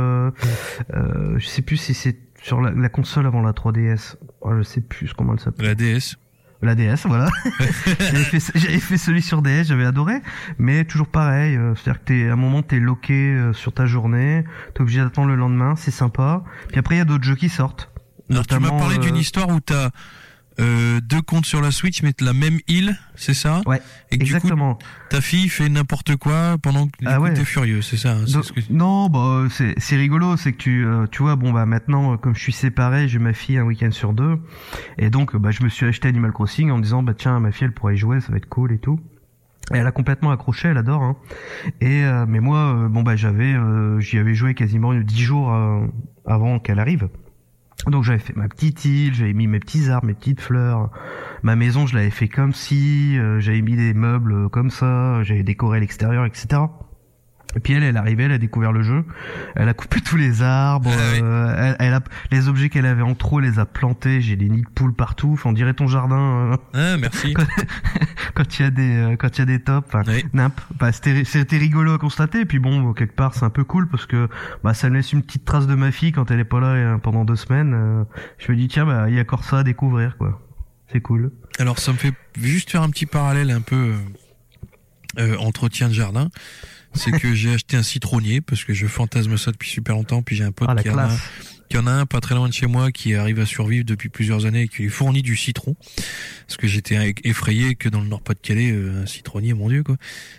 je sais plus si c'est sur la console avant la 3DS. Oh, je sais plus comment elle s'appelle. La DS, voilà. j'avais fait celui sur DS, j'avais adoré, mais toujours pareil, c'est-à-dire que à un moment t'es loqué sur ta journée, t'es obligé d'attendre le lendemain, c'est sympa. Puis après il y a d'autres jeux qui sortent. Alors tu m'as parlé d'une histoire où t'as 2 comptes sur la Switch mais la même île, c'est ça? Ouais, et que exactement. Du coup, ta fille fait n'importe quoi pendant que t'es furieux, c'est ça? Non, c'est rigolo, c'est que tu vois, maintenant, comme je suis séparé, j'ai ma fille un week-end sur 2, et donc je me suis acheté Animal Crossing en me disant tiens, ma fille elle pourrait y jouer, ça va être cool et tout. Et elle a complètement accroché, elle adore, hein. Et mais moi, j'y avais joué quasiment 10 jours avant qu'elle arrive. Donc j'avais fait ma petite île, j'avais mis mes petits arbres, mes petites fleurs, ma maison je l'avais fait comme si, j'avais mis des meubles comme ça, j'avais décoré l'extérieur, etc. Et puis elle arrivait, elle a découvert le jeu, elle a coupé tous les arbres, elle a les objets qu'elle avait en trop, elle les a plantés, j'ai des nids de poules partout, on dirait ton jardin. Ah merci. Quand il y a des tops, c'était rigolo à constater. Et puis quelque part c'est un peu cool parce que ça me laisse une petite trace de ma fille quand elle est pas là pendant 2 semaines. Je me dis tiens, il y a encore ça à découvrir, quoi. C'est cool. Alors ça me fait juste faire un petit parallèle un peu entretien de jardin. C'est que j'ai acheté un citronnier parce que je fantasme ça depuis super longtemps, puis j'ai un pote qui en a un pas très loin de chez moi qui arrive à survivre depuis plusieurs années et qui lui fournit du citron, parce que j'étais effrayé que dans le Nord-Pas-de-Calais un citronnier, mon Dieu, quoi.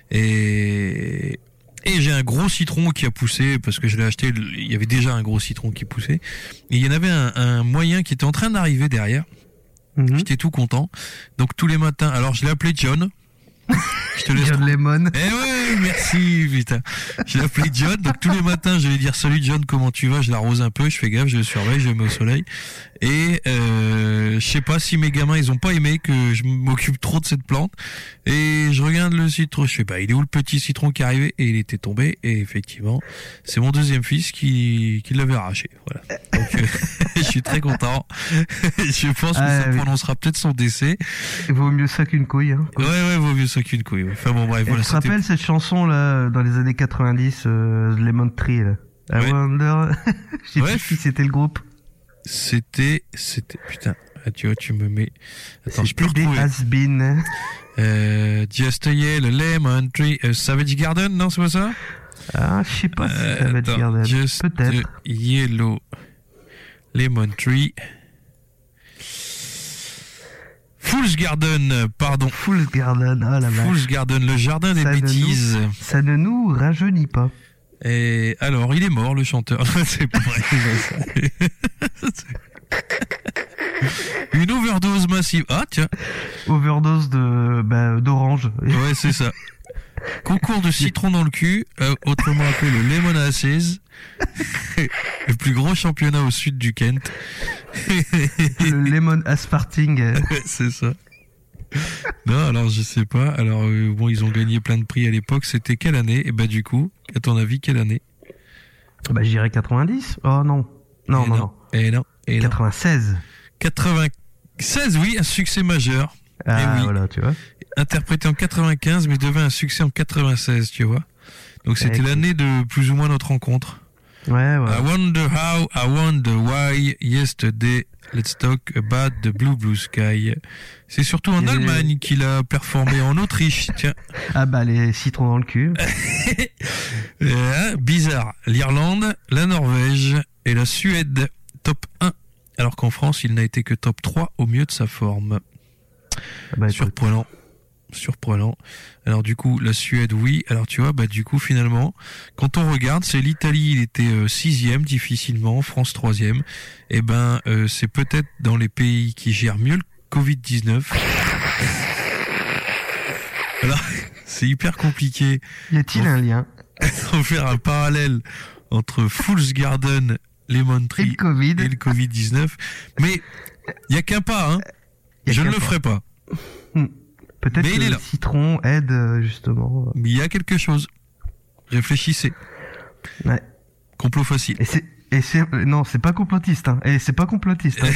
Et j'ai un gros citron qui a poussé parce que je l'ai acheté, il y avait déjà un gros citron qui poussait, et il y en avait un moyen qui était en train d'arriver derrière. J'étais tout content, donc tous les matins, alors je l'ai appelé John. Je te laisse. John Lemon. Ouais, merci, putain. Je l'ai appelé John, donc tous les matins, je vais lui dire salut John, comment tu vas? Je l'arrose un peu, je fais gaffe, je le surveille, je le mets au soleil. Et je sais pas si mes gamins ils ont pas aimé que je m'occupe trop de cette plante. Et je regarde le citron, je sais pas, il est où le petit citron qui est arrivé? Et il était tombé. Et effectivement, c'est mon deuxième fils qui l'avait arraché. Voilà. Donc je suis très content. Je pense que ça prononcera peut-être son décès. Il vaut mieux ça qu'une couille, hein. Ouais, vaut mieux ça qu'une couille. Enfin bon, bref, voilà. Tu te rappelles cette chanson là dans les années 90, Lemon Tree là? I wonder. Je sais plus qui c'était le groupe. C'était putain. Tu vois, tu me mets. Attends, je peux retrouver. Has-been. Just a Yellow Lemon Tree, Savage Garden, non, c'est pas ça? Ah, je sais pas si Savage Garden. Peut-être. Yellow Lemon Tree. Fool's Garden, pardon. Fool's Garden, oh la vache. Fool's Garden, le jardin des bêtises. Ça ne nous rajeunit pas. Et alors, il est mort, le chanteur. C'est pas vrai. Une overdose massive. Ah, tiens. Overdose d'orange. Ouais, c'est ça. Concours de citron dans le cul, autrement appelé le Lemon Asses, le plus gros championnat au sud du Kent. Le Lemon Asparting. C'est ça. Non, alors je sais pas. Alors bon, ils ont gagné plein de prix à l'époque. C'était quelle année? Et bah du coup, à ton avis, quelle année? Bah je dirais 90. Oh non. Non, non, non. Et non. 96. 96, oui, un succès majeur. Ah oui. voilà, tu vois. Interprété en 95, mais devint un succès en 96, tu vois. Donc c'était l'année de plus ou moins notre rencontre. Ouais, ouais. I wonder how, I wonder why, yesterday, let's talk about the blue sky. C'est surtout en Allemagne qu'il a performé, en Autriche, tiens. Ah bah les citrons dans le cul. Bizarre. L'Irlande, la Norvège et la Suède, top 1. Alors qu'en France, il n'a été que top 3 au mieux de sa forme. Bah, surprenant. Alors du coup, la Suède, oui. Alors tu vois, bah du coup, finalement, quand on regarde, c'est l'Italie, il était 6e difficilement, France 3e. Et ben, c'est peut-être dans les pays qui gèrent mieux le Covid-19. Alors, c'est hyper compliqué. Y a-t-il un lien? On va faire un parallèle entre Fool's Garden, Lemon Tree et le Covid-19. Mais il y a qu'un pas, hein. Je ne le ferai pas. Peut-être que le citron aide, justement. Mais il y a quelque chose. Réfléchissez. Ouais. Complot facile. Non, c'est pas complotiste, hein. Et c'est pas complotiste, hein.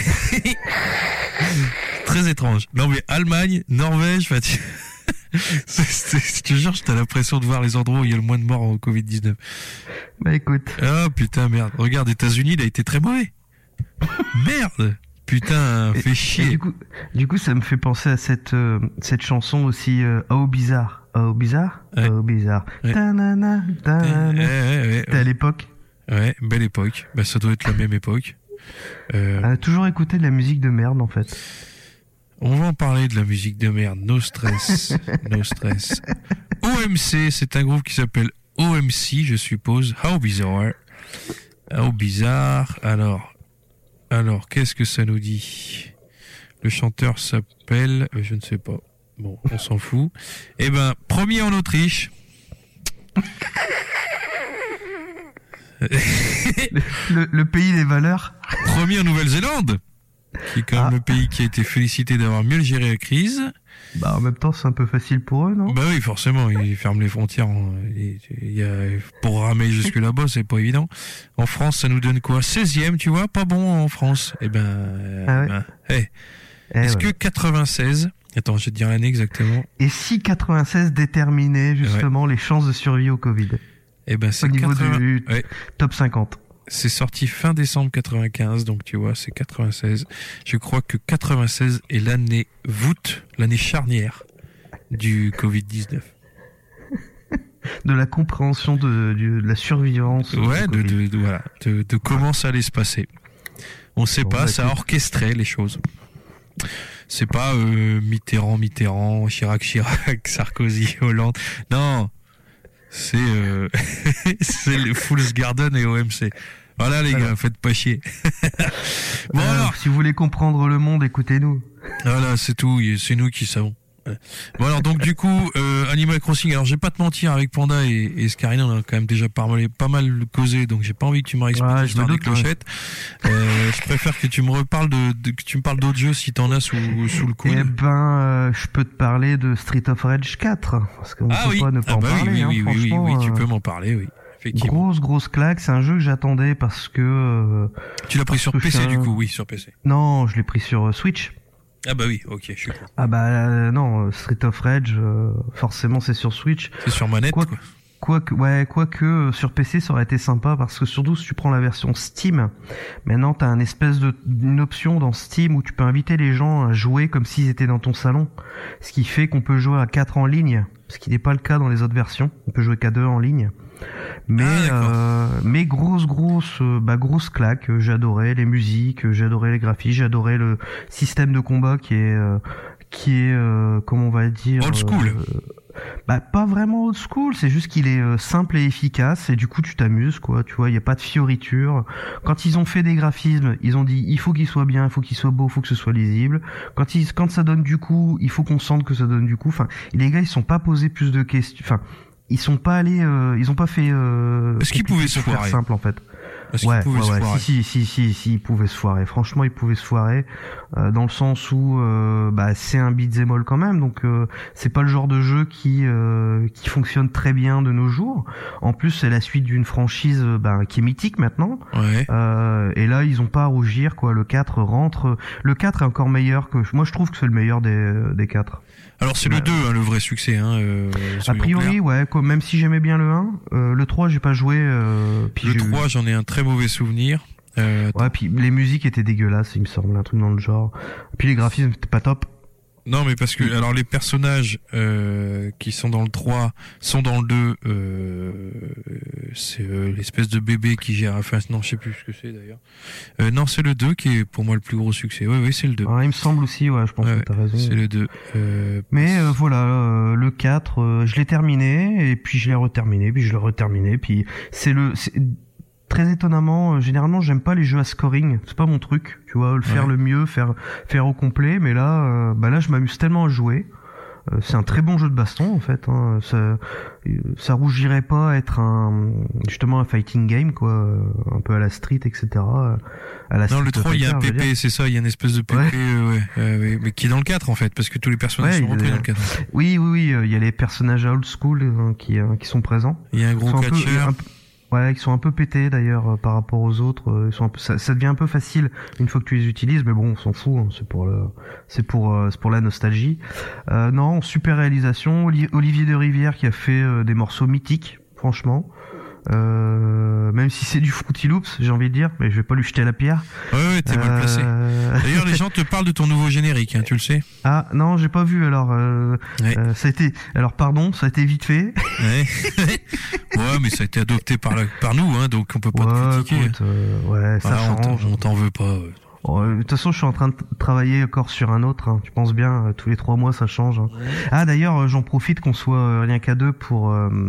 Très étrange. Non, mais Allemagne, Norvège, je te jure, t'as l'impression de voir les endroits où il y a le moins de morts au Covid-19. Bah écoute. Ah putain, merde. Regarde, États-Unis, il a été très mauvais. Merde. Putain, fait chier. Du coup, ça me fait penser à cette chanson aussi, Oh bizarre. Oh bizarre. Ouais. Oh bizarre. Ouais. Ta-na-na, ta-na-na. Ouais. T'es à l'époque? Ouais, belle époque. Bah, ça doit être la même époque. Elle a toujours écouté de la musique de merde, en fait. On va en parler de la musique de merde. No stress. No stress. OMC, c'est un groupe qui s'appelle OMC, je suppose. How Bizarre. How Bizarre. Alors, qu'est-ce que ça nous dit? Le chanteur s'appelle... je ne sais pas. Bon, on s'en fout. Eh ben, premier en Autriche. le pays des valeurs. Premier en Nouvelle-Zélande, qui est quand même le pays qui a été félicité d'avoir mieux géré la crise. Bah, en même temps, c'est un peu facile pour eux, non? Bah oui, forcément, ils ferment les frontières. Pour ramer jusque là-bas, c'est pas évident. En France, ça nous donne quoi? 16e, tu vois, pas bon en France. Eh ben, est-ce que 96... Attends, je vais te dire l'année exactement. Et si 96 déterminait justement les chances de survie au Covid? Eh ben, c'est au niveau du top 50. C'est sorti fin décembre 95, donc tu vois, c'est 96. Je crois que 96 est l'année l'année charnière du Covid-19. De la compréhension de la survivance. Ouais, de comment ça allait se passer. On sait pas, ça a orchestré les choses. C'est pas Mitterrand, Chirac, Sarkozy, Hollande. Non, c'est le Fool's Garden et OMC. Voilà les gars, faites pas chier. Bon alors, si vous voulez comprendre le monde, écoutez-nous. Voilà, c'est tout, c'est nous qui savons. Bon alors donc du coup Animal Crossing, alors je vais pas te mentir, avec Panda et Scarina on a quand même déjà pas mal causé, donc j'ai pas envie que tu me réexpliques l'histoire des clochettes. Je préfère que tu me reparles que tu me parles d'autres jeux si t'en as sous le coude. Eh ben je peux te parler de Street of Rage 4 parce qu'on peut pas ne pas en parler. Oui, tu peux m'en parler, oui. Grosse claque, c'est un jeu que j'attendais parce que tu l'as pris sur PC du coup? Oui, sur PC. Non, je l'ai pris sur Switch. Ah bah oui, ok, je suis con. Ah bah non, Street of Rage, forcément c'est sur Switch. C'est sur manette quoi. Quoique sur PC ça aurait été sympa parce que surtout si tu prends la version Steam, maintenant t'as une option dans Steam où tu peux inviter les gens à jouer comme s'ils étaient dans ton salon, ce qui fait qu'on peut jouer à 4 en ligne, ce qui n'est pas le cas dans les autres versions. On peut jouer qu'à 2 en ligne. Mais grosse claque. J'adorais les musiques, j'adorais les graphismes, j'adorais le système de combat qui est comment on va dire old school. Bah pas vraiment old school, c'est juste qu'il est simple et efficace et du coup tu t'amuses quoi, tu vois, il y a pas de fioriture. Quand ils ont fait des graphismes, ils ont dit il faut qu'il soit bien, il faut qu'il soit beau, il faut que ce soit lisible. Quand ça donne du coup, il faut qu'on sente que ça donne du coup. Enfin, les gars ils sont pas posés plus de questions. Enfin, ils sont pas allés, ils ont pas fait. Est-ce qu'ils pouvaient se faire foirer simple en fait. Ouais, si, ils pouvaient se foirer. Franchement, ils pouvaient se foirer dans le sens où c'est un beat'em all quand même, donc c'est pas le genre de jeu qui fonctionne très bien de nos jours. En plus, c'est la suite d'une franchise qui est mythique maintenant. Ouais. Et là, ils ont pas à rougir quoi. Le 4 rentre. Le 4 est encore meilleur que. Moi, je trouve que c'est le meilleur des 4. Alors c'est le 2 le vrai succès a priori ouais, même si j'aimais bien le 1, le 3 j'ai pas joué puis le 3 j'en ai un très mauvais souvenir. Ouais, puis les musiques étaient dégueulasses, il me semble, un truc dans le genre. Puis les graphismes étaient pas top. Non, mais parce que alors les personnages qui sont dans le 3 sont dans le 2. C'est l'espèce de bébé qui gère. Enfin, non, je sais plus ce que c'est d'ailleurs. Non, c'est le 2 qui est pour moi le plus gros succès. Oui, c'est le 2. Ah, il me semble aussi, ouais, je pense que t'as raison. C'est le 2. Mais voilà, le 4, je l'ai terminé, et puis je l'ai reterminé, puis je l'ai reterminé, puis très étonnamment, généralement j'aime pas les jeux à scoring, c'est pas mon truc, tu vois, faire le mieux, faire au complet, mais là je m'amuse tellement à jouer. C'est un très bon jeu de baston en fait, hein. Ça rougirait pas à être justement un fighting game quoi, un peu à la Street, etc. Non, le 3 il y a un PP, c'est ça, il y a une espèce de PP mais qui est dans le 4 en fait, parce que tous les personnages sont repris dans le 4. Oui, il y a les personnages old school qui sont présents. Il y a un gros catcheur. Ouais, ils sont un peu pétés d'ailleurs par rapport aux autres. Ça devient un peu facile une fois que tu les utilises, mais bon, on s'en fout. Hein, c'est pour la nostalgie. Non, super réalisation. Olivier de Rivière qui a fait des morceaux mythiques, franchement. Même si c'est du Fruity Loops, j'ai envie de dire, mais je vais pas lui jeter la pierre. Ouais, t'es mal placé. D'ailleurs, les gens te parlent de ton nouveau générique, hein, tu le sais. Ah non, j'ai pas vu. Alors, ça a été vite fait. Ouais, mais ça a été adopté par nous, hein, donc on peut pas te critiquer. Écoute, ça change. On t'en veut pas. De toute façon, je suis en train de travailler encore sur un autre. Hein. Tu penses bien, tous les 3 mois, ça change. Hein. Ah, d'ailleurs, j'en profite qu'on soit rien qu'à deux pour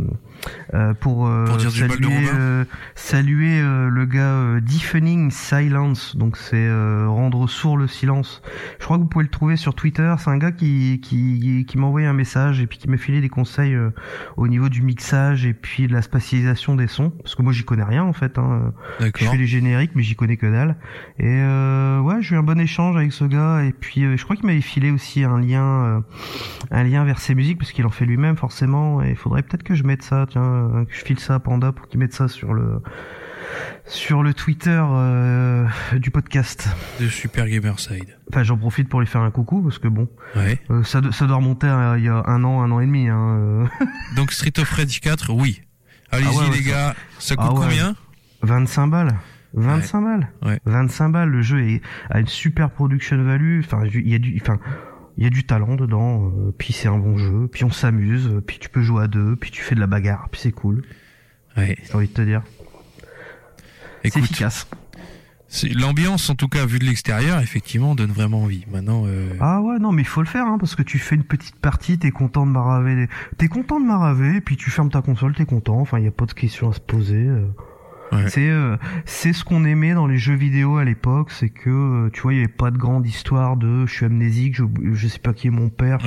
dire du mal de saluer le gars Deafening Silence. Donc c'est rendre sourd le silence. Je crois que vous pouvez le trouver sur Twitter. C'est un gars qui m'a envoyé un message et puis qui m'a filé des conseils au niveau du mixage et puis de la spatialisation des sons. Parce que moi, j'y connais rien en fait. Hein. Je fais les génériques, mais j'y connais que dalle. Et j'ai eu un bon échange avec ce gars et puis je crois qu'il m'avait filé aussi un lien vers ses musiques parce qu'il en fait lui-même forcément et il faudrait peut-être que je mette ça, que je file ça à Panda pour qu'il mette ça sur le Twitter du podcast de Super Gamerside. Enfin, j'en profite pour lui faire un coucou parce que bon, ça doit remonter il y a un an et demi. Hein, Donc Street of Rage 4, oui. Allez-y les gars, ça coûte combien ? 25 balles. 25 balles. Ouais. 25 balles. Le jeu a une super production value. Enfin, il y a du talent dedans. Puis c'est un bon jeu. Puis on s'amuse. Puis tu peux jouer à deux. Puis tu fais de la bagarre. Puis c'est cool. Ouais. J'ai envie de te dire. Écoute, c'est efficace. L'ambiance, en tout cas, vue de l'extérieur, effectivement, donne vraiment envie. Maintenant. Ah ouais, non, mais il faut le faire, hein, parce que tu fais une petite partie, t'es content de maraver. Puis tu fermes ta console, t'es content. Enfin, il y a pas de questions à se poser. Ouais. C'est ce qu'on aimait dans les jeux vidéo à l'époque, c'est que tu vois, il y avait pas de grande histoire de je suis amnésique, je sais pas qui est mon père,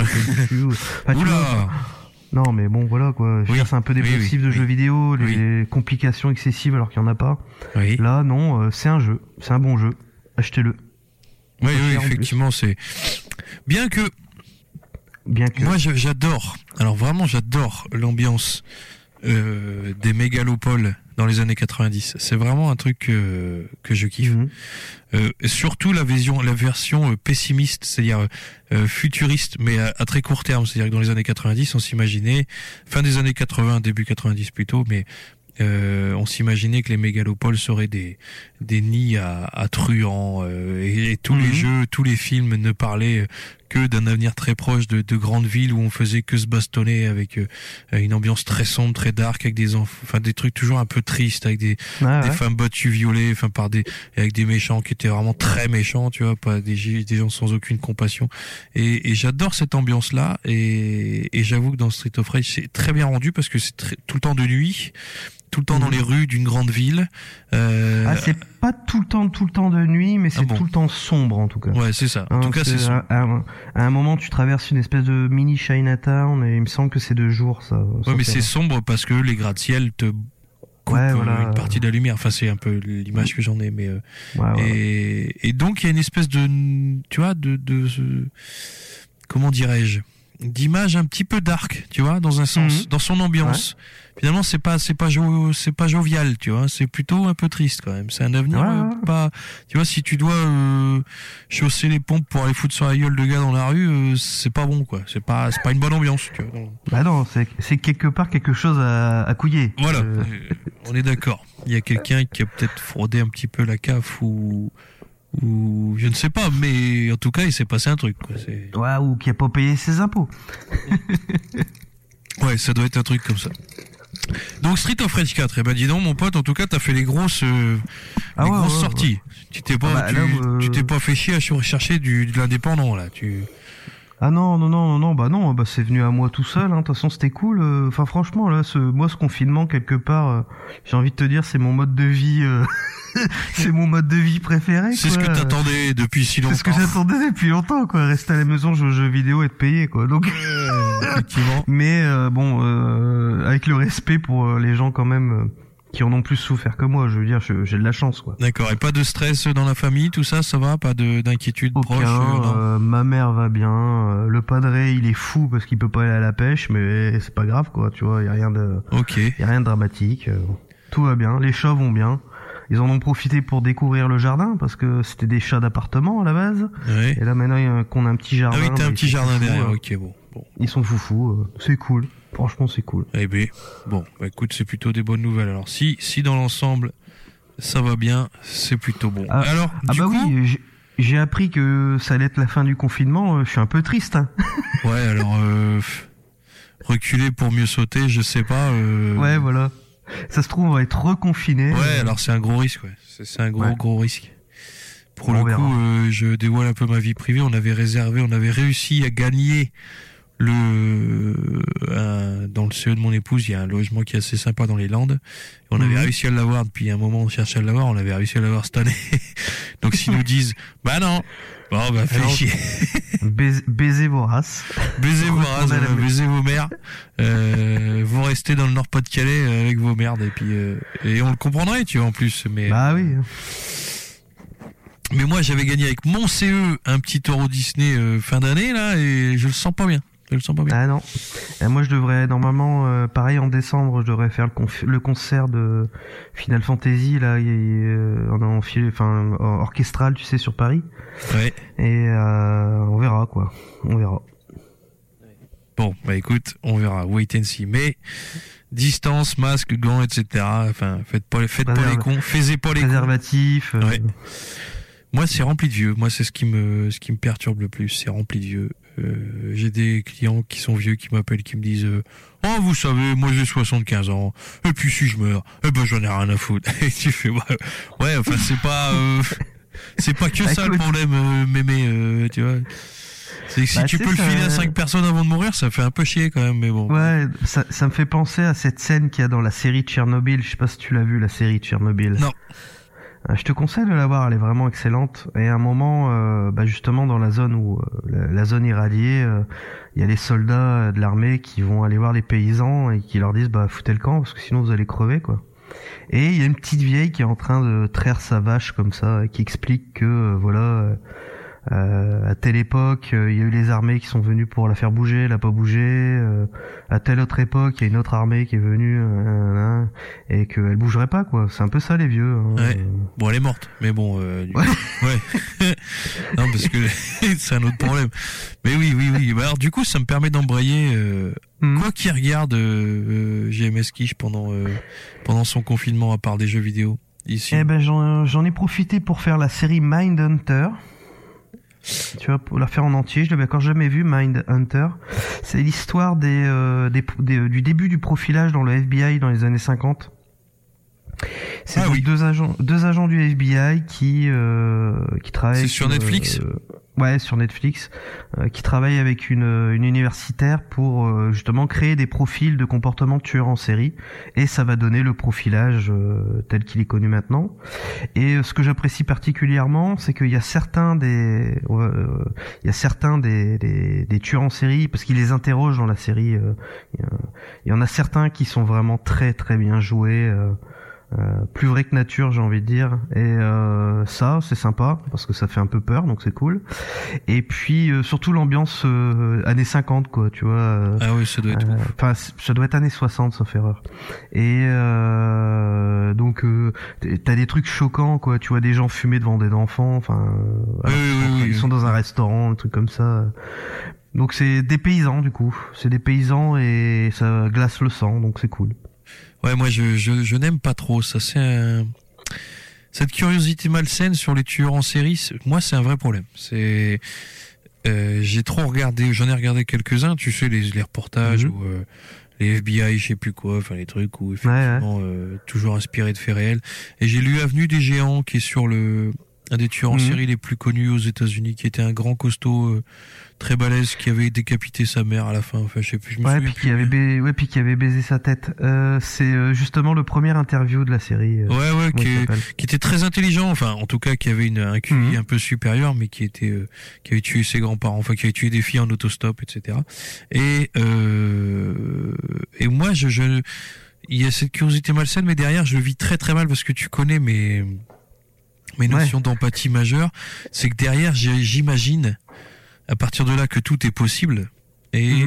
non mais bon voilà quoi, je veux dire, c'est un peu dépressif de jeux vidéo, les complications excessives alors qu'il y en a pas. Oui. Là non, c'est un jeu, c'est un bon jeu, achetez-le. Oui, effectivement, c'est bien que moi j'adore. Alors vraiment j'adore l'ambiance des mégalopoles dans les années 90. C'est vraiment un truc que je kiffe. Surtout la version pessimiste, c'est-à-dire futuriste, mais à très court terme. C'est-à-dire que dans les années 90, on s'imaginait, fin des années 80, début 90 plutôt, mais on s'imaginait que les mégalopoles seraient des nids à truands et tous les jeux, tous les films ne parlaient que d'un avenir très proche de grandes villes où on faisait que se bastonner avec une ambiance très sombre, très dark, avec des trucs toujours un peu tristes, avec des femmes battues, violées, avec des méchants qui étaient vraiment très méchants, tu vois, pas des gens sans aucune compassion. Et j'adore cette ambiance-là, et j'avoue que dans Street of Rage, c'est très bien rendu parce que c'est tout le temps de nuit, tout le temps dans les rues d'une grande ville. C'est pas tout le temps de nuit, mais c'est tout le temps sombre en tout cas. Ouais, c'est ça. En tout cas, c'est sombre. À un moment, tu traverses une espèce de mini Chinatown et il me semble que c'est de jour, ça. Ouais, mais c'est sombre parce que les gratte-ciel te coupent une partie de la lumière. Enfin, c'est un peu l'image que j'en ai, mais et donc il y a une espèce de, tu vois, comment dirais-je, d'image un petit peu dark, tu vois, dans un sens, dans son ambiance. Finalement, c'est pas jovial, tu vois, c'est plutôt un peu triste quand même. C'est un avenir pas, tu vois, si tu dois chausser les pompes pour aller foutre sur la gueule de gars dans la rue, c'est pas bon, quoi. C'est pas une bonne ambiance, tu vois. Bah non, c'est quelque part quelque chose à couiller. Voilà, on est d'accord. Il y a quelqu'un qui a peut-être fraudé un petit peu la CAF ou je ne sais pas, mais en tout cas il s'est passé un truc, quoi. Ou qui a pas payé ses impôts. Ouais, ça doit être un truc comme ça. Donc Street of Rage 4, dis donc mon pote, en tout cas t'as fait les grosses sorties. Tu t'es pas fait chier à chercher de l'indépendant là. Ah non, c'est venu à moi tout seul, hein. De toute façon, c'était cool. Enfin, franchement, là, ce confinement, quelque part, j'ai envie de te dire, c'est mon mode de vie, c'est mon mode de vie préféré. C'est ce que t'attendais depuis si longtemps. C'est ce que j'attendais depuis longtemps, quoi. Rester à la maison, jouer aux jeux vidéo et te payer, quoi. Donc, effectivement. Mais, avec le respect pour les gens quand même, qui en ont plus souffert que moi, je veux dire, j'ai de la chance, quoi. D'accord. Et pas de stress dans la famille, tout ça, ça va? Pas d'inquiétude proche? Ma mère va bien. Le padré, il est fou parce qu'il peut pas aller à la pêche, mais c'est pas grave, quoi. Tu vois, y a rien de dramatique. Tout va bien. Les chats vont bien. Ils en ont profité pour découvrir le jardin parce que c'était des chats d'appartement à la base. Ouais. Et là maintenant qu'on a un petit jardin. Ah oui, t'as un petit jardin derrière. Ok, bon. Ils sont foufous. C'est cool. Franchement, c'est cool. Eh ben, bon, écoute, c'est plutôt des bonnes nouvelles. Alors, si dans l'ensemble, ça va bien, c'est plutôt bon. Alors, oui, j'ai appris que ça allait être la fin du confinement. Je suis un peu triste. Hein. Ouais, alors, reculer pour mieux sauter, je sais pas. Ouais, voilà. Ça se trouve, on va être reconfiné. Ouais, alors c'est un gros risque, ouais. C'est un gros risque. Pour le coup, je dévoile un peu ma vie privée. On avait réussi à gagner dans le CE de mon épouse, il y a un logement qui est assez sympa dans les Landes. On avait réussi à l'avoir depuis un moment, on cherchait à l'avoir, on avait réussi à l'avoir cette année. Donc s'ils nous disent, bah non, fais chier. Baisez vos races. Baisez vos mères. Vous restez dans le Nord-Pas-de-Calais avec vos merdes et puis et on le comprendrait, tu vois, en plus. Mais bah oui. Mais moi j'avais gagné avec mon CE un petit Euro Disney fin d'année là et je le sens pas bien. Ah non. Moi je devrais normalement pareil en décembre, je devrais faire le concert de Final Fantasy là orchestral, tu sais, sur Paris. Ouais. Et on verra quoi. On verra. Bon, écoute, on verra. Wait and see. Mais distance, masque, gants, etc. Enfin, faites pas les cons, faisez pas les préservatifs. Ouais. Moi, c'est rempli de vieux. Moi, c'est ce qui me perturbe le plus. C'est rempli de vieux. J'ai des clients qui sont vieux qui m'appellent, qui me disent oh, vous savez, moi j'ai 75 ans. Et puis si je meurs, j'en ai rien à foutre. Et tu fais ouais, enfin c'est pas que ça le problème, mémé, tu vois. C'est que si tu peux le filer à 5 personnes avant de mourir, ça fait un peu chier quand même, mais bon. Ouais, ça me fait penser à cette scène qu'il y a dans la série Tchernobyl. Je sais pas si tu l'as vu, la série Tchernobyl. Non. Je te conseille de la voir, elle est vraiment excellente. Et à un moment, justement dans la zone où la zone irradiée, il y a les soldats de l'armée qui vont aller voir les paysans et qui leur disent foutez le camp parce que sinon vous allez crever, quoi. Et il y a une petite vieille qui est en train de traire sa vache comme ça, qui explique que à telle époque, il y a eu les armées qui sont venues pour la faire bouger, elle a pas bougé. À telle autre époque, il y a une autre armée qui est venue et qu'elle bougerait pas, quoi. C'est un peu ça les vieux. Hein. Ouais. Bon, elle est morte, mais bon. Ouais. Non, parce que c'est un autre problème. Mais oui. Alors du coup, ça me permet d'embrayer. Quoi qui regarde GMS Quiche pendant son confinement à part des jeux vidéo ici. Eh ben j'en ai profité pour faire la série Mindhunter. Tu vois, pour la faire en entier, je l'avais encore jamais vu, Mindhunter. C'est l'histoire du début du profilage dans le FBI dans les années 50. C'est deux agents du FBI qui travaillent. C'est sur Netflix. Sur Netflix, qui travaillent avec une universitaire pour justement créer des profils de comportement de tueurs en série, et ça va donner le profilage tel qu'il est connu maintenant. Et ce que j'apprécie particulièrement, c'est qu'il y a certains des tueurs en série, parce qu'ils les interrogent dans la série. Il y en a certains qui sont vraiment très très bien joués. Plus vrai que nature, j'ai envie de dire, et ça c'est sympa parce que ça fait un peu peur, donc c'est cool. Et puis surtout l'ambiance années 50, quoi, tu vois. Ah oui, ça doit être enfin ça doit être années 60 sauf erreur. Et donc t'as des trucs choquants, quoi, tu vois, des gens fumer devant des enfants, enfin ils sont dans un restaurant, un truc comme ça. Donc c'est des paysans, du coup, c'est des paysans et ça glace le sang, donc c'est cool. Ouais, moi je n'aime pas trop ça. Cette curiosité malsaine sur les tueurs en série. Moi, c'est un vrai problème. J'ai trop regardé. J'en ai regardé quelques-uns. Tu sais, les reportages ou les FBI, je sais plus quoi. Enfin, les trucs où effectivement toujours inspiré de faits réels. Et j'ai lu Avenue des Géants, qui est sur un des tueurs en série les plus connus aux États-Unis, qui était un grand costaud très balèze, qui avait décapité sa mère à la fin. Enfin, je sais plus. Puis qui avait baisé sa tête. C'est justement le premier interview de la série. Qui était très intelligent. Enfin, en tout cas, qui avait un QI un peu supérieur, mais qui avait tué ses grands-parents. Enfin, qui avait tué des filles en autostop, etc. Et moi, il y a cette curiosité malsaine, mais derrière, je le vis très très mal parce que tu connais mes notions d'empathie majeure, c'est que derrière j'imagine à partir de là que tout est possible, et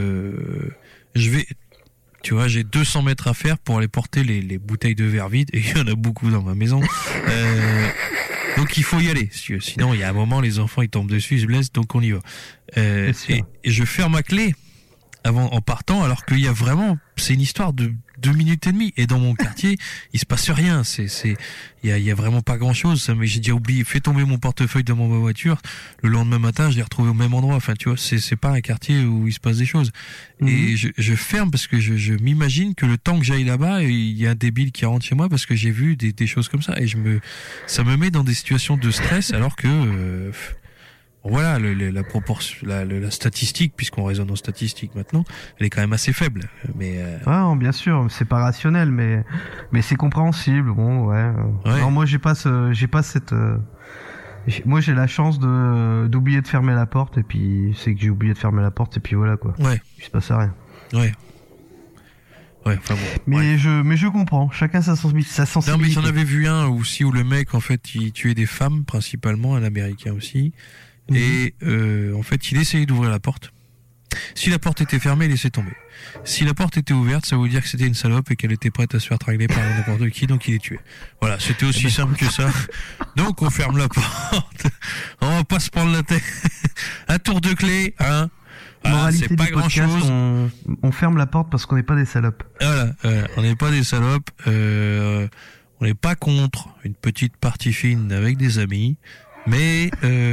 j'ai 200 mètres à faire pour aller porter les bouteilles de verre vides, et il y en a beaucoup dans ma maison. Donc il faut y aller, sinon il y a un moment les enfants ils tombent dessus, ils se blessent, donc on y va. Et je ferme ma clé en partant, alors qu'il y a vraiment, c'est une histoire de 2 minutes et demie, et dans mon quartier il se passe rien, il y a vraiment pas grand chose. Mais j'ai déjà oublié, fait tomber mon portefeuille dans ma voiture, le lendemain matin je l'ai retrouvé au même endroit. Enfin, tu vois, c'est pas un quartier où il se passe des choses. Et je ferme parce que je m'imagine que le temps que j'aille là-bas, il y a un débile qui rentre chez moi parce que j'ai vu des choses comme ça, et ça me met dans des situations de stress, alors que voilà, la proportion, la statistique, puisqu'on raisonne en statistique maintenant, elle est quand même assez faible. Mais bien sûr, c'est pas rationnel, mais c'est compréhensible. Bon, ouais. Non, moi j'ai pas cette. Moi j'ai la chance d'oublier de fermer la porte, et puis c'est que j'ai oublié de fermer la porte, et puis voilà, quoi. Ouais. Il se passe rien. Ouais. Ouais, enfin bon. Mais je comprends. Chacun sa sensibilité. Non, mais j'en avais vu un aussi où le mec, en fait, il tuait des femmes principalement, un Américain aussi. Et en fait, il essayait d'ouvrir la porte. Si la porte était fermée, il laissait tomber. Si la porte était ouverte, ça voulait dire que c'était une salope et qu'elle était prête à se faire trangler par n'importe qui, donc il les tuait. Voilà, c'était aussi simple que ça. Donc on ferme la porte. On va pas se prendre la tête. Un tour de clé, hein. Moralité c'est pas du grand podcast, chose. On ferme la porte parce qu'on n'est pas des salopes. Voilà, on n'est pas des salopes. On n'est pas contre une petite partie fine avec des amis. Mais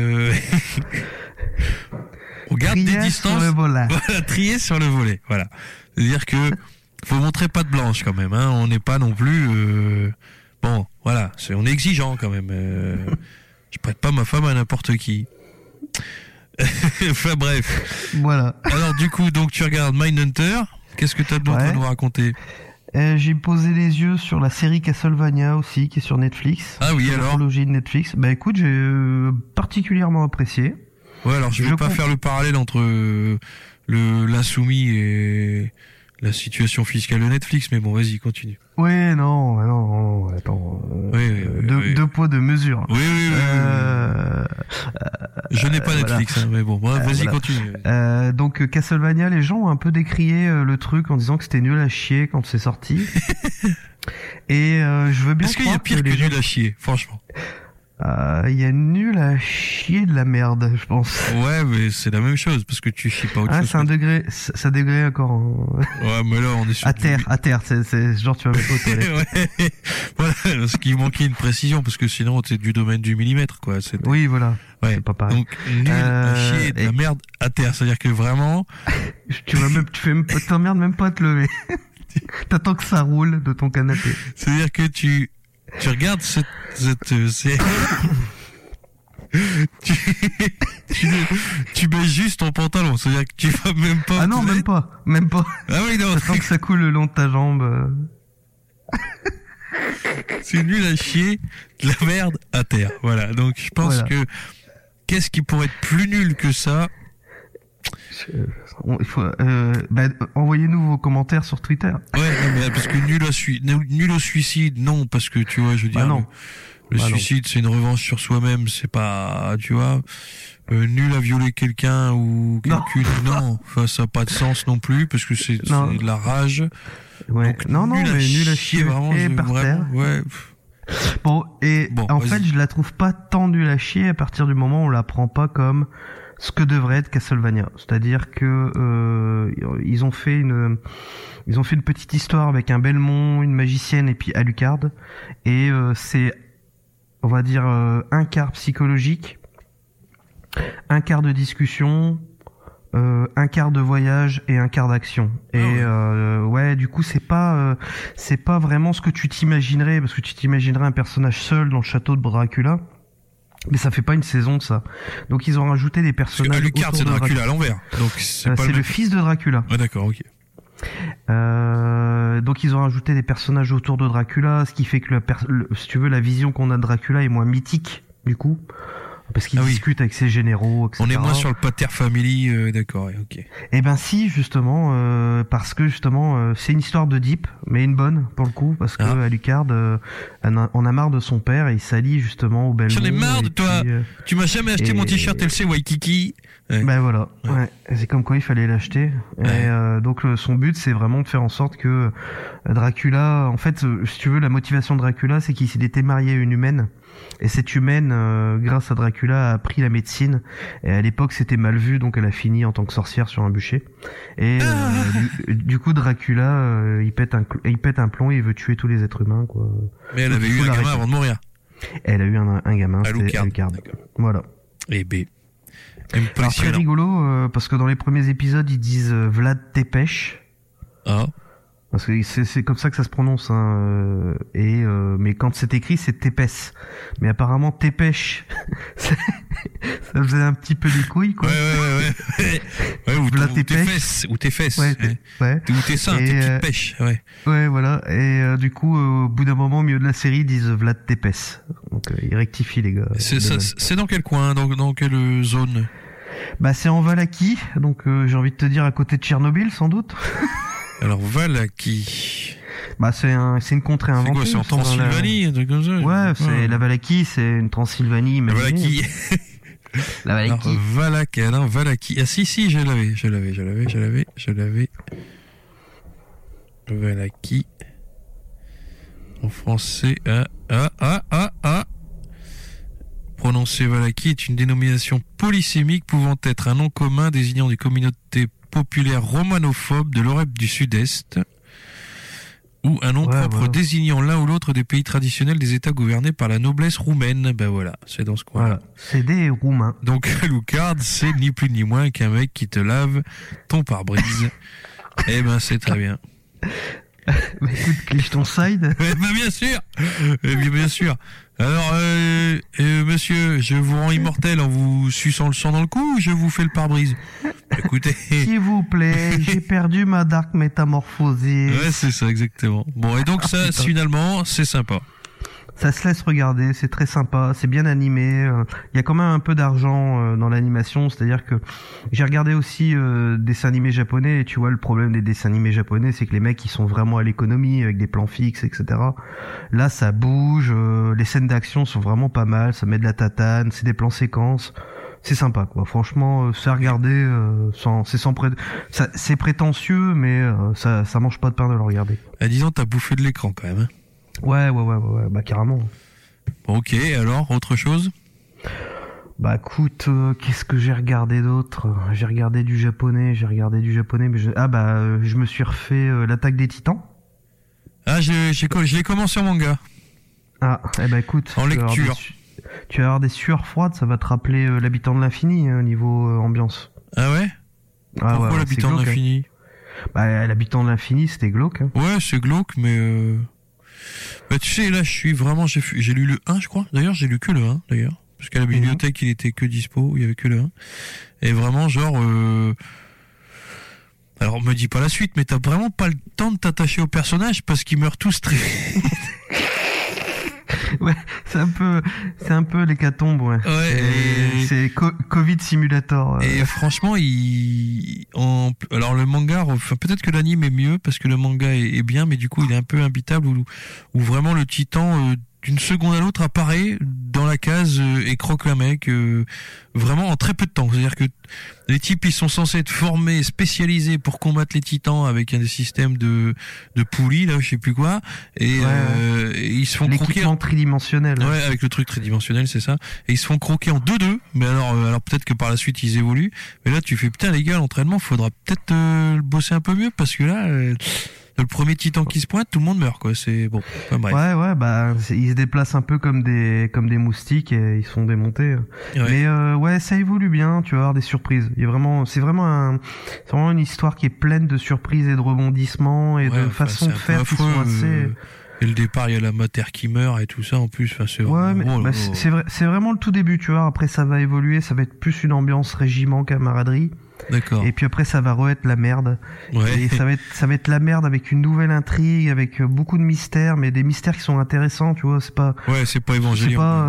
on garde des distances. Voilà, trier sur le volet. Voilà. C'est-à-dire que faut montrer patte blanche quand même. Hein. On n'est pas non plus. Bon, voilà. On est exigeant quand même. Je prête pas ma femme à n'importe qui. Enfin bref. Voilà. Alors du coup, donc tu regardes Mindhunter. Qu'est-ce que t'as d'autre à nous raconter? J'ai posé les yeux sur la série Castlevania aussi, qui est sur Netflix. Ah oui, alors l'anthologie de Netflix. Bah écoute, j'ai particulièrement apprécié. Ouais, alors je vais pas faire le parallèle entre l'insoumis et la situation fiscale de Netflix, mais bon, vas-y, continue. Oui, non, attends. Deux poids, deux mesures. Oui. Je n'ai pas Netflix, hein, mais bon, vas-y, continue. Donc Castlevania, les gens ont un peu décrié le truc en disant que c'était nul à chier quand c'est sorti. Et je veux bien. Est-ce qu'il y a pire que nul à chier, franchement? Il y a nul à chier de la merde, je pense. Ouais, mais c'est la même chose, parce que tu chies pas autre chose. C'est un degré, ça degré encore. Ouais, mais là, on est sur à terre, c'est genre tu vas mettre aux toilettes. Ouais. Voilà, parce qu'il manquait une précision, parce que sinon, c'est du domaine du millimètre, quoi. Oui, voilà. Ouais. C'est pas pareil. Donc, nul à chier de la merde à terre. C'est-à-dire que vraiment. Tu t'emmerdes même pas à te lever. T'attends que ça roule de ton canapé. C'est-à-dire que tu regardes cette série. tu baisses juste ton pantalon, c'est-à-dire que tu vas même pas. Ah non, même pas. Ah oui, non. T'attends que ça coule le long de ta jambe. C'est nul à chier de la merde à terre. Voilà. Donc je pense que qu'est-ce qui pourrait être plus nul que ça? Il faut envoyez-nous vos commentaires sur Twitter. Ouais, non, mais parce que nul au suicide, non, parce que tu vois, je veux dire, non. Le suicide, c'est une revanche sur soi-même, c'est pas, tu vois, nul à violer quelqu'un ou quelqu'une, non, enfin, ça n'a pas de sens non plus, parce que c'est de la rage. Ouais. Donc, non, mais nul à chier vraiment, par terre. Ouais. Bon, en fait, je la trouve pas tant nulle à chier à partir du moment où on la prend pas comme ce que devrait être Castlevania. C'est-à-dire que ils ont fait une petite histoire avec un Belmont, une magicienne et puis Alucard, et c'est, on va dire, un quart psychologique, un quart de discussion, un quart de voyage et un quart d'action. Et du coup c'est pas vraiment ce que tu t'imaginerais, parce que tu t'imaginerais un personnage seul dans le château de Dracula. Mais ça fait pas une saison de ça. Donc ils ont rajouté des personnages. Parce que Alucard, c'est Dracula à l'envers. Donc c'est le fils de Dracula. Ouais, d'accord, ok. Donc ils ont rajouté des personnages autour de Dracula, ce qui fait que si tu veux, la vision qu'on a de Dracula est moins mythique du coup, parce qu'il discute avec ses généraux, etc. On est moins sur le pater family, d'accord, ok. Eh ben si, justement, parce que justement c'est une histoire de Deep, mais une bonne pour le coup, parce que Alucard en a marre de son père et il s'allie justement au Belmont. J'en ai marre de toi. Tu m'as jamais acheté mon t-shirt LC Waikiki. Ouais. Ben voilà, ouais. C'est comme quoi il fallait l'acheter. Ouais. Et donc son but c'est vraiment de faire en sorte que Dracula, en fait, si tu veux, la motivation de Dracula, c'est qu'il était marié à une humaine. Et cette humaine, grâce à Dracula, a appris la médecine. Et à l'époque, c'était mal vu, donc elle a fini en tant que sorcière sur un bûcher. Et du coup, Dracula, il pète un plomb et il veut tuer tous les êtres humains, quoi. Mais elle avait eu un gamin avant de mourir. Elle a eu un gamin, c'était Alucard. Voilà. Et B. Alors, très rigolo, parce que dans les premiers épisodes, ils disent Vlad Tepes. Ah. Parce que c'est comme ça que ça se prononce, hein. Mais quand c'est écrit, c'est Tepes. Mais apparemment, Tepes, ça faisait un petit peu des couilles, quoi. Ouais, ou tes fesses. Ou tes fesses. Ouais. Ou tes seins, tes petites pêches, ouais. Ouais, voilà. Et du coup, au bout d'un moment, au milieu de la série, ils disent Vlad Tepes. Donc, ils rectifient, les gars. C'est dans quel coin? Dans quelle zone? Bah, c'est en Valaquie. Donc, j'ai envie de te dire à côté de Tchernobyl, sans doute. Alors Valaquie. Bah c'est une contrée inventée. C'est quoi, c'est en Transylvanie, un truc comme ça? Ouais, c'est la Valaquie, c'est une Transylvanie. La Valaquie. La Valaquie. Alors Valaquie. Ah si, je l'avais. Valaquie. En français, Prononcer Valaquie est une dénomination polysémique pouvant être un nom commun désignant des communautés populaire romanophobe de l'Europe du Sud-Est, ou un nom propre désignant l'un ou l'autre des pays traditionnels des États gouvernés par la noblesse roumaine. Ben voilà, c'est dans ce coin. Voilà, c'est des Roumains. Donc Alucard, c'est ni plus ni moins qu'un mec qui te lave ton pare-brise. Eh ben c'est très bien. Bah écoute, cliche ton side. Bien sûr. Bien sûr. Alors, monsieur, je vous rends immortel en vous suçant le sang dans le cou ou je vous fais le pare-brise? Écoutez. S'il vous plaît, j'ai perdu ma Dark Métamorphosis. Ouais, c'est ça, exactement. Bon, et donc ça, finalement, c'est sympa. Ça se laisse regarder, c'est très sympa, c'est bien animé. Il y a quand même un peu d'argent dans l'animation, c'est-à-dire que j'ai regardé aussi dessins animés japonais, et tu vois, le problème des dessins animés japonais, c'est que les mecs, ils sont vraiment à l'économie, avec des plans fixes, etc. Là, ça bouge, les scènes d'action sont vraiment pas mal, ça met de la tatane, c'est des plans séquences. C'est sympa, quoi. Franchement, c'est à regarder c'est prétentieux, mais ça mange pas de pain de le regarder. Disons, t'as bouffé de l'écran quand même. Hein. Ouais, bah carrément. Ok, alors, autre chose? Bah écoute, qu'est-ce que j'ai regardé d'autre? J'ai regardé du japonais, mais je me suis refait l'Attaque des Titans. Ah, je l'ai commencé en manga. Ah, écoute. En lecture. Tu vas avoir des sueurs froides, ça va te rappeler l'Habitant de l'Infini, au niveau ambiance. Ah ouais? Pourquoi l'Habitant de l'Infini? Bah, l'Habitant de l'Infini, c'était glauque. Hein. Ouais, c'est glauque, mais bah, tu sais, là, je suis vraiment, j'ai lu le 1, je crois. D'ailleurs, j'ai lu que le 1, d'ailleurs. Parce qu'à la bibliothèque, il était que dispo, il y avait que le 1. Et vraiment, genre, alors, me dis pas la suite, mais t'as vraiment pas le temps de t'attacher aux personnages parce qu'ils meurent tous très vite. Ouais, c'est un peu l'hécatombe, ouais. C'est Covid Simulator. Et franchement, alors le manga, enfin, peut-être que l'anime est mieux parce que le manga est bien, mais du coup, il est un peu imbitable où vraiment le titan, d'une seconde à l'autre apparaît dans la case et croque un mec vraiment en très peu de temps. C'est-à-dire que les types ils sont censés être formés, spécialisés pour combattre les titans avec un des systèmes de poulies là, je sais plus quoi, et ils se font croquer l'équipement tridimensionnel. Ouais, avec le truc tridimensionnel, c'est ça. Et ils se font croquer en 2-2. Mais alors peut-être que par la suite ils évoluent. Mais là tu fais putain les gars, l'entraînement faudra peut-être bosser un peu mieux parce que là le premier titan qui se pointe, tout le monde meurt, quoi. C'est bon. Enfin, bref. Ouais, bah, ils se déplacent un peu comme des moustiques et ils sont démontés. Ouais. Mais ça évolue bien. Tu vas avoir des surprises. C'est vraiment une histoire qui est pleine de surprises et de rebondissements et de façons de faire qui sont assez. Et le départ, il y a la mater qui meurt et tout ça en plus. Enfin, c'est vraiment, c'est vraiment le tout début, tu vois. Après, ça va évoluer. Ça va être plus une ambiance régiment, camaraderie. D'accord. Et puis après ça va re-être la merde. Ouais. Et ça va être la merde avec une nouvelle intrigue, avec beaucoup de mystères, mais des mystères qui sont intéressants, tu vois, c'est pas Évangélion.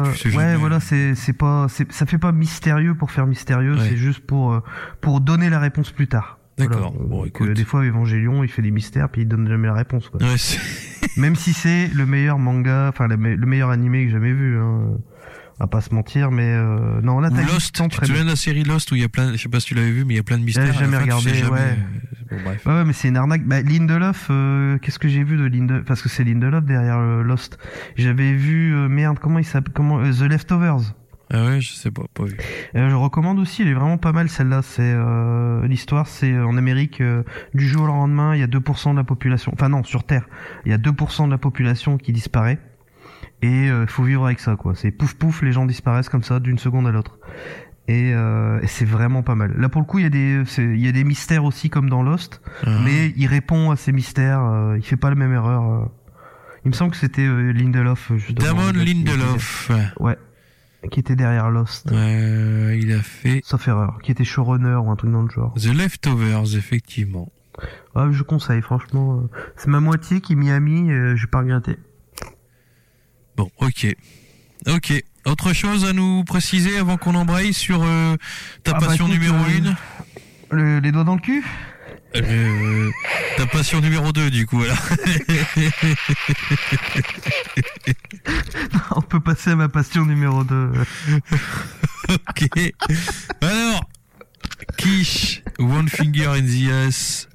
Ça fait pas mystérieux pour faire mystérieux, c'est juste pour donner la réponse plus tard. D'accord. Voilà. Bon, écoute. Des fois Évangélion, il fait des mystères puis il donne jamais la réponse, quoi. Ouais, même si c'est le meilleur manga, enfin le meilleur animé que j'ai jamais vu, hein. On va pas se mentir, mais non, là, Lost, tu te souviens de la série Lost où il y a plein, je sais pas si tu l'avais vu, mais il y a plein de mystères. J'ai jamais regardé, ouais. Bon, bref. Ouais, mais c'est une arnaque. Bah, Lindelof, qu'est-ce que j'ai vu de Lindelof? Parce que c'est Lindelof derrière Lost. J'avais vu, comment il s'appelle, The Leftovers. Ah ouais, je sais pas vu. Je recommande aussi, elle est vraiment pas mal celle-là. C'est l'histoire, c'est en Amérique, du jour au lendemain, il y a 2% de la population. Enfin non, sur Terre, il y a 2% de la population qui disparaît. Et faut vivre avec ça, quoi. C'est pouf pouf, les gens disparaissent comme ça d'une seconde à l'autre. Et c'est vraiment pas mal. Là pour le coup, il y a des mystères aussi comme dans Lost, mais il répond à ces mystères. Il fait pas la même erreur. Il me semble que c'était Lindelof. Damon Lindelof. Ouais. Qui était derrière Lost. Il a fait. Sauf erreur. Qui était showrunner ou un truc dans le genre. The Leftovers, effectivement. Ouais, je conseille, franchement. C'est ma moitié qui m'y a mis. Je vais pas regretter. Bon, ok. Autre chose à nous préciser avant qu'on embraye sur ta passion numéro 1? Les doigts dans le cul? Ta passion numéro 2, du coup, alors. On peut passer à ma passion numéro 2. Ok. Alors, Quiche, One Finger in the Ass.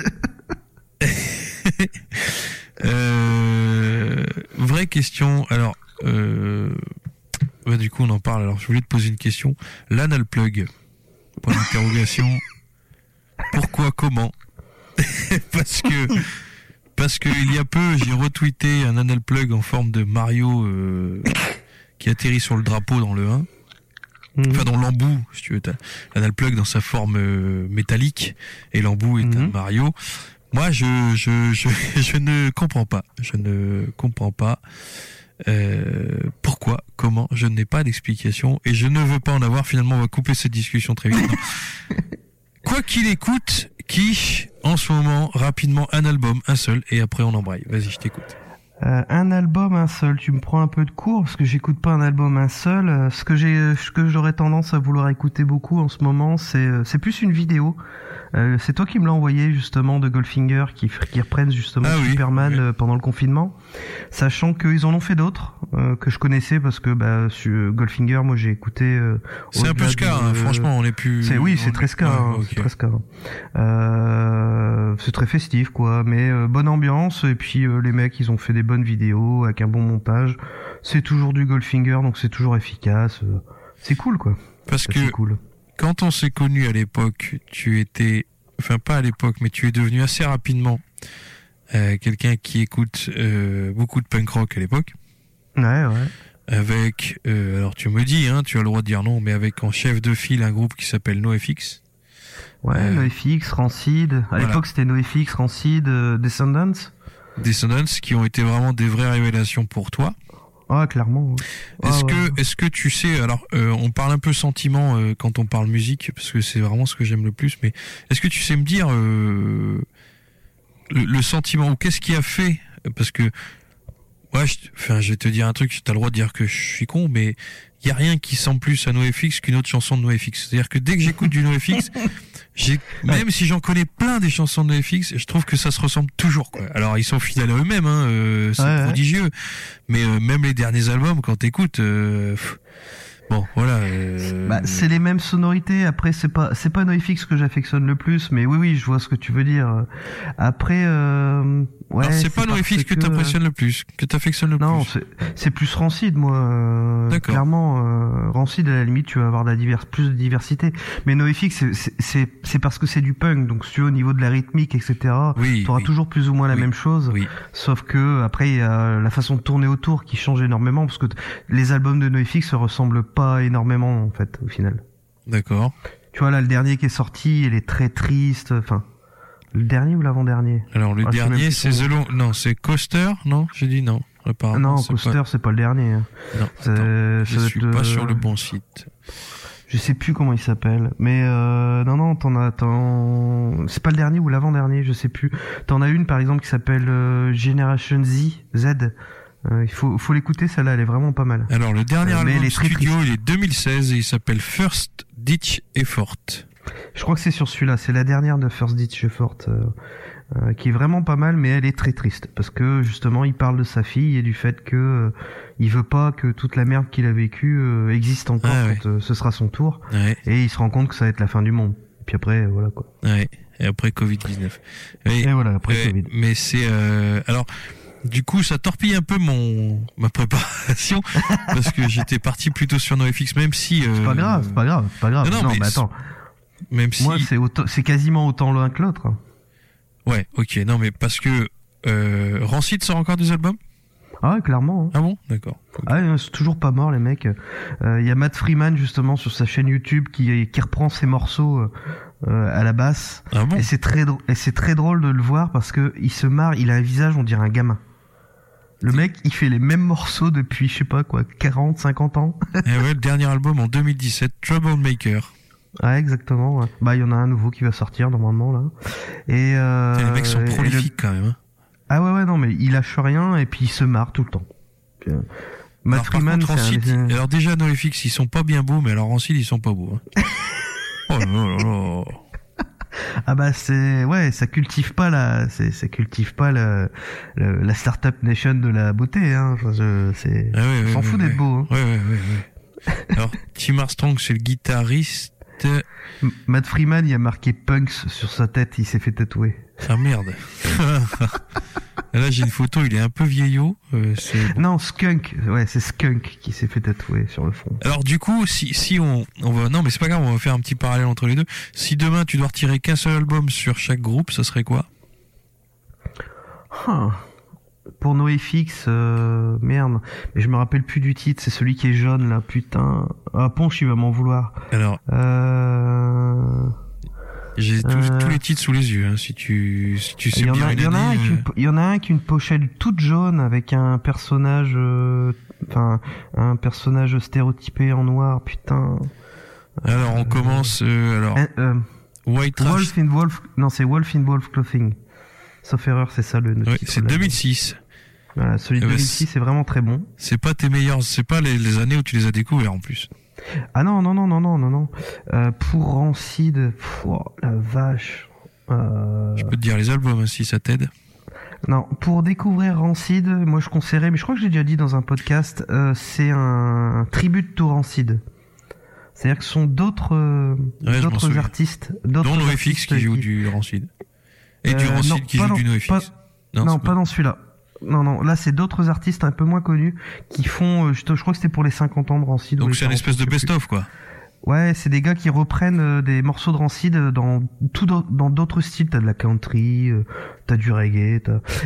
Vraie question. Alors, du coup, on en parle. Alors, je voulais te poser une question. L'anal plug. Point d'interrogation. Pourquoi, comment? Parce que il y a peu, j'ai retweeté un anal plug en forme de Mario qui atterrit sur le drapeau dans le 1. Enfin, dans l'embout, si tu veux. T'as l'anal plug dans sa forme métallique et l'embout est un Mario. Moi, je ne comprends pas. Je ne comprends pas pourquoi, comment. Je n'ai pas d'explication et je ne veux pas en avoir. Finalement, on va couper cette discussion très vite. Quoi qu'il écoute, Quiche, en ce moment, rapidement, un album, un seul, et après on embraye. Vas-y, je t'écoute. Un album, un seul. Tu me prends un peu de cours parce que j'écoute pas un album, un seul. Ce que j'aurais tendance à vouloir écouter beaucoup en ce moment, c'est plus une vidéo. C'est toi qui me l'as envoyé justement de Goldfinger qui reprennent justement Superman pendant le confinement, sachant qu'ils en ont fait d'autres que je connaissais parce que sur Goldfinger, moi j'ai écouté. C'est un peu ska, franchement, on est plus. C'est très ska, c'est très ska. C'est très festif quoi, mais bonne ambiance et puis les mecs ils ont fait des bonnes vidéos, avec un bon montage. C'est toujours du Goldfinger, donc c'est toujours efficace. C'est cool, quoi. Parce Ça, que c'est cool. quand on s'est connus à l'époque, tu étais, enfin pas à l'époque, mais tu es devenu assez rapidement quelqu'un qui écoute beaucoup de punk rock à l'époque. Ouais. Avec, alors tu me dis, hein, tu as le droit de dire non, mais avec en chef de file un groupe qui s'appelle NoFX. Ouais, NoFX, Rancid. À voilà. l'époque, c'était NoFX, Rancid, Descendants. Descendants qui ont été vraiment des vraies révélations pour toi. Ah, clairement. Ouais. Est-ce que tu sais, alors on parle un peu sentiment quand on parle musique, parce que c'est vraiment ce que j'aime le plus, mais est-ce que tu sais me dire le sentiment, ou qu'est-ce qui a fait, parce que ouais, je vais te dire un truc, tu as le droit de dire que je suis con, mais il y a rien qui sent plus à NoFX qu'une autre chanson de NoFX. C'est-à-dire que dès que j'écoute du NoFX, même si j'en connais plein des chansons de NoFX, je trouve que ça se ressemble toujours, quoi. Alors ils sont fidèles à eux-mêmes, hein, c'est prodigieux, mais même les derniers albums, quand t'écoutes, bon, voilà. C'est les mêmes sonorités. Après, c'est pas NoFX que j'affectionne le plus, mais oui, je vois ce que tu veux dire. Après, ouais. Alors, c'est pas NoFX que t'impressionne le plus, que t'affectionnes le plus. Non, c'est plus Rancid, moi. D'accord. Clairement, Rancid, à la limite, tu vas avoir plus de diversité. Mais NoFX, c'est parce que c'est du punk, donc si tu veux, au niveau de la rythmique, etc. Oui, t'auras toujours plus ou moins la même chose. Oui. Sauf que après, il y a la façon de tourner autour qui change énormément, parce que les albums de NoFX se ressemblent pas énormément, en fait, au final. D'accord. Tu vois, là, le dernier qui est sorti, il est très triste. Enfin, le dernier ou l'avant-dernier? Alors, le dernier, c'est non, c'est Coaster, non? J'ai dit non. Non, Coaster, c'est pas le dernier. Non, je suis pas sur le bon site. Je sais plus comment il s'appelle, mais non, c'est pas le dernier ou l'avant-dernier, je sais plus. T'en as une par exemple qui s'appelle Generation Z. Il faut l'écouter, celle-là, elle est vraiment pas mal. Alors le dernier album studio, il est 2016 et il s'appelle First Ditch Effort. Je crois que c'est sur celui-là, c'est la dernière de First Ditch Effort, qui est vraiment pas mal, mais elle est très triste parce que justement il parle de sa fille et du fait que il veut pas que toute la merde qu'il a vécue existe encore quand ce sera son tour, et il se rend compte que ça va être la fin du monde. Et puis après voilà quoi. Ouais. Et après Covid-19. Et voilà après Covid. Mais c'est alors. Du coup, ça torpille un peu ma préparation parce que j'étais parti plutôt sur NoFX, même si. C'est pas grave. Non, mais attends. Même si. Moi, c'est quasiment autant l'un que l'autre. Ouais, ok. Non, mais parce que Rancid sort encore des albums. Ah ouais, clairement. Hein. Ah bon, d'accord. Ah, ils sont toujours pas morts les mecs. Il y a Matt Freeman justement sur sa chaîne YouTube qui reprend ses morceaux à la basse. Ah bon. Et c'est très drôle de le voir parce que il se marre. Il a un visage, on dirait un gamin. Le mec, il fait les mêmes morceaux depuis, je sais pas quoi, 40, 50 ans. Et ouais, le dernier album en 2017, Troublemaker. Ah, exactement. Bah, il y en a un nouveau qui va sortir, normalement, là. Et, les mecs sont prolifiques, quand même, hein. Ah ouais, non, mais il lâche rien, et puis il se marre tout le temps. Matt Freeman, alors déjà, NoFX, ils sont pas bien beaux, mais alors Rancid, ils sont pas beaux, hein. Oh là là. Ah bah ça cultive pas la startup nation de la beauté, hein. On s'en fout d'être beau, hein. Ouais. Alors, Tim Armstrong, c'est le guitariste. Matt Freeman, il a marqué Punks sur sa tête, il s'est fait tatouer. Ah merde. Là, j'ai une photo, il est un peu vieillot. Non, Skunk. Ouais, c'est Skunk qui s'est fait tatouer sur le front. Alors du coup, si on va, non mais c'est pas grave, on va faire un petit parallèle entre les deux. Si demain tu dois retirer qu'un seul album sur chaque groupe, ça serait quoi? Pour NoFX, merde. Mais je me rappelle plus du titre, c'est celui qui est jaune là, putain. Ah, Ponche, il va m'en vouloir. Alors. J'ai tous les titres sous les yeux, hein, si tu sais bien. Il y en a un qui a une pochette toute jaune avec un personnage, un personnage stéréotypé en noir, putain. Alors on commence, White Trash. C'est Wolf in Wolf Clothing. Sauf erreur, c'est ça le titre. Ouais, c'est 2006. Voilà, celui de 2006 est vraiment très bon. C'est pas c'est pas les années où tu les as découverts en plus. Ah non. Pour Rancid, la vache. Je peux te dire les albums si ça t'aide. Non, pour découvrir Rancid, moi je conseillerais, mais je crois que j'ai déjà dit dans un podcast, c'est un tribute to Rancid. C'est-à-dire que ce sont d'autres artistes, dont NoFX qui joue du Rancid. Et du Rancid qui joue du NoFX. Non, pas dans celui-là. Non, là c'est d'autres artistes un peu moins connus qui font, je crois que c'était pour les 50 ans de Rancid. Donc c'est une espèce de best-of, quoi. Ouais, c'est des gars qui reprennent des morceaux de Rancid dans d'autres styles. T'as de la country, t'as du reggae,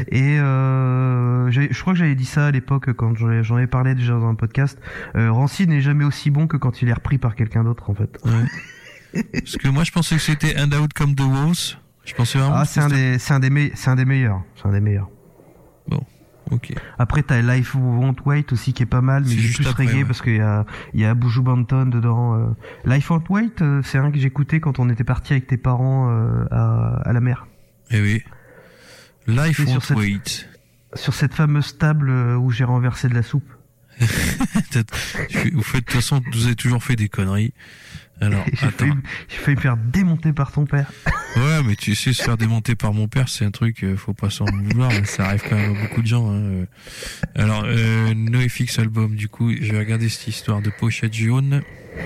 je crois que j'avais dit ça à l'époque quand j'en avais parlé déjà dans un podcast. Rancid n'est jamais aussi bon que quand il est repris par quelqu'un d'autre, en fait. Ouais. Parce que moi je pensais que c'était And Out Come the Wolves. Je pensais vraiment. Ah, c'est un des meilleurs. C'est un des meilleurs. Bon. Ok. Après t'as Life Won't Wait aussi qui est pas mal, mais c'est plus après, reggae, ouais. Parce qu'il y a Buju Banton dedans. Life Won't Wait, c'est un que j'écoutais quand on était parti avec tes parents à la mer. Eh oui. Life Won't Wait. Sur cette fameuse table où j'ai renversé de la soupe. Vous faites, de toute façon, vous avez toujours fait des conneries. Alors, j'ai failli me faire démonter par ton père. Ouais, mais tu sais, se faire démonter par mon père, c'est un truc, faut pas s'en vouloir, ça arrive quand même à beaucoup de gens. Hein. Alors, NoFX album, du coup, je vais regarder cette histoire de pochette jaune.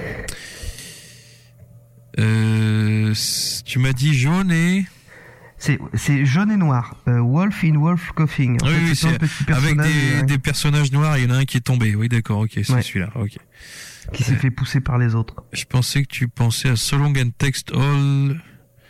Tu m'as dit jaune et... C'est jaune et noir. Wolf in Wolf Coughing. Oui, oui, c'est avec des personnages noirs, il y en a un qui est tombé. Oui, d'accord, ok, c'est celui-là, ok. Qui s'est fait pousser par les autres. Je pensais que tu pensais à So Long and Text All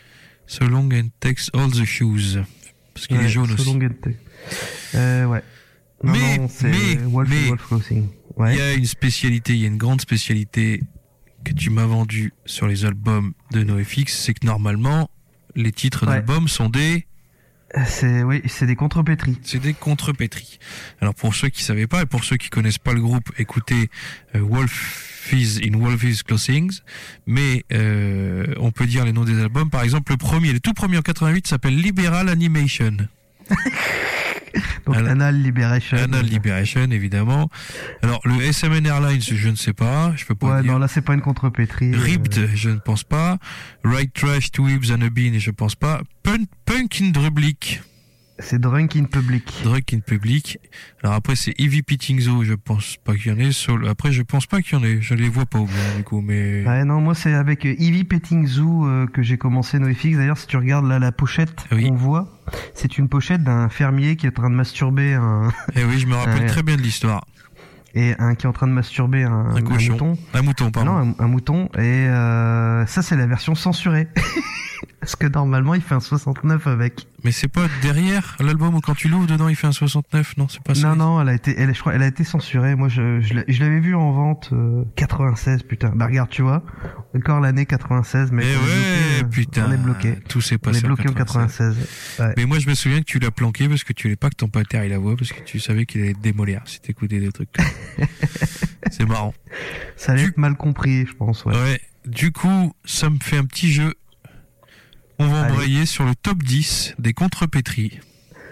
the Shoes. Parce qu'il est jaune aussi. Ouais. Non, c'est Wolf in Wolf Coughing. Ouais. Il y a il y a une grande spécialité que tu m'as vendue sur les albums de NoFX, c'est que normalement, les titres d'albums sont des... C'est des contrepétries. C'est des contrepétries. Alors pour ceux qui savaient pas et pour ceux qui connaissent pas le groupe, écoutez Wolf is in Wolf's Clothings. Mais on peut dire les noms des albums. Par exemple, le tout premier en 88 s'appelle Liberal Animation. Donc Anal Liberation. Anal Liberation, évidemment. Alors le SMN Airlines, je ne sais pas, je peux pas dire. Non, là c'est pas une contrepétrie. Ribbed, je ne pense pas. Right Trash, Two Whips and a Bean, je pense pas. Punk in Drublic. C'est Drunk in Public. Drunk in Public. Alors après c'est Ivy Pittingzo, je pense pas qu'il y en ait. Après je pense pas qu'il y en ait. Je les vois pas au bien du coup, mais. Ouais, non, moi c'est avec Ivy Pettingzoo que j'ai commencé NoFX. D'ailleurs, si tu regardes là la pochette, on voit, c'est une pochette d'un fermier qui est en train de masturber un. Eh oui, je me rappelle très bien de l'histoire. Et qui est en train de masturber un mouton. Un mouton, pardon. Non, un mouton. Et ça c'est la version censurée. Parce que normalement il fait un 69 avec. Mais c'est pas derrière l'album où quand tu l'ouvres dedans il fait un 69, non, c'est pas ça. Non, je crois elle a été censurée. Moi je l'avais vu en vente 96, putain. Bah regarde, tu vois, encore l'année 96, mais putain, on est bloqué. Tout s'est passé. On est bloqué en 96. Ouais. Mais moi je me souviens que tu l'as planqué parce que tu voulais pas que ton pater il la voit parce que tu savais qu'il allait te démolir si t'écoutais des trucs. C'est marrant. Ça allait être mal compris, je pense. Ouais. Du coup, ça me fait un petit jeu. On va embrayer sur le top 10 des contrepétries.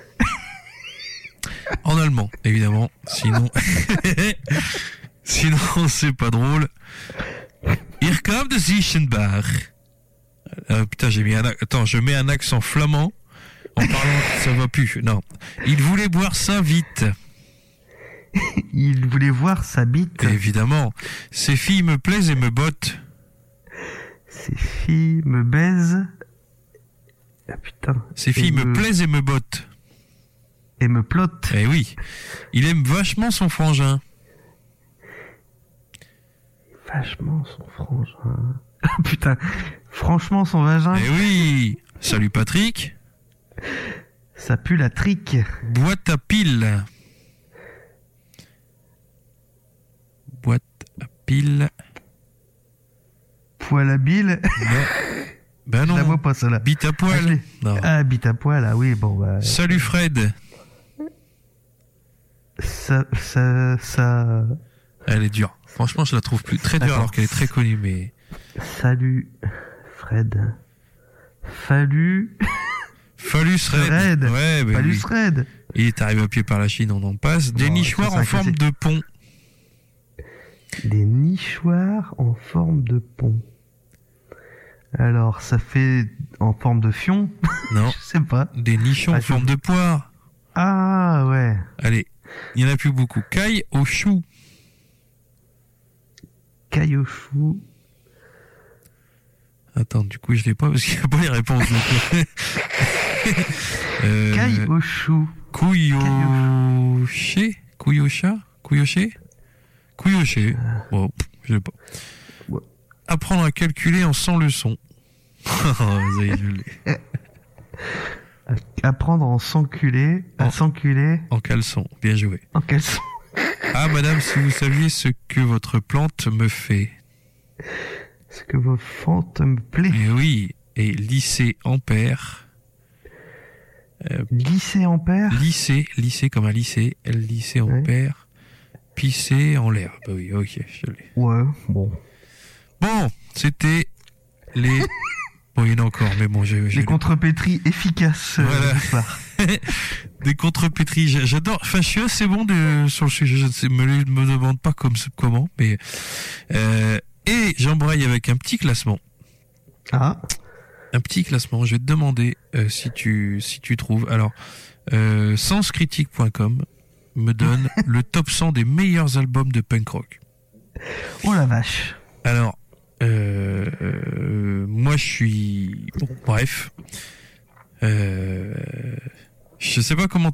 En allemand, évidemment. Sinon, c'est pas drôle. Hier kam de Ziechenbach. Putain, je mets un accent flamand. En parlant, ça va plus. Non. Il voulait boire ça vite. Il voulait voir sa bite. Évidemment. Ces filles me plaisent et me bottent. Ces filles me baisent. Ah putain. Ces filles me plaisent et me bottent. Et me plottent. Eh oui. Il aime vachement son frangin. Vachement son frangin. Ah putain. Franchement son vagin. Eh oui. Salut Patrick. Ça pue la trique. Boîte à piles. Boîte à piles. Poil à bile. Ben non. Je la vois pas, celle-là. Bite à poil. Ah, bite à poil, ah oui, bon, bah. Salut Fred. Ça. Elle est dure. Franchement, je la trouve très dure alors qu'elle est très connue, mais. Salut Fred. Phallus Fred. Ouais, ben Phallus oui. Fred. Il est arrivé à pied par la Chine, on en passe. Des nichoirs en forme de pont. Des nichoirs en forme de pont. Alors, ça fait en forme de fion? Non. Je sais pas. Des nichons en forme de poire. Ah, ouais. Allez, il y en a plus beaucoup. Caille au chou. Caille au chou. Attends, du coup, je l'ai pas parce qu'il n'y a pas les réponses. Kaioshu. Kouyoché. Bon, je sais pas. Ouais. Apprendre à calculer en 100 leçons. Ça y est, je l'ai. Apprendre à s'enculer. En caleçon. Bien joué. En caleçon. Ah, madame, si vous saviez ce que votre plante me fait. Ce que votre fente me plaît. Eh oui. Et lycée Ampère. Lycée Ampère. Lycée comme un lycée. Lycée Ampère. Pisser en l'air. Bah oui, ok, je l'ai. Ouais, bon. Bon, c'était les... Bon, il y en a encore, mais bon, les contrepétries efficaces. Voilà. Des contrepétries, j'adore. Enfin, je suis assez bon sur le sujet. Je ne sais, me demande pas comment, mais et j'embraye avec un petit classement. Ah. Un petit classement. Je vais te demander si tu trouves. Alors, senscritique.com me donne le top 100 des meilleurs albums de punk rock. Oh la vache. Alors. Moi je suis bon, bref je sais pas comment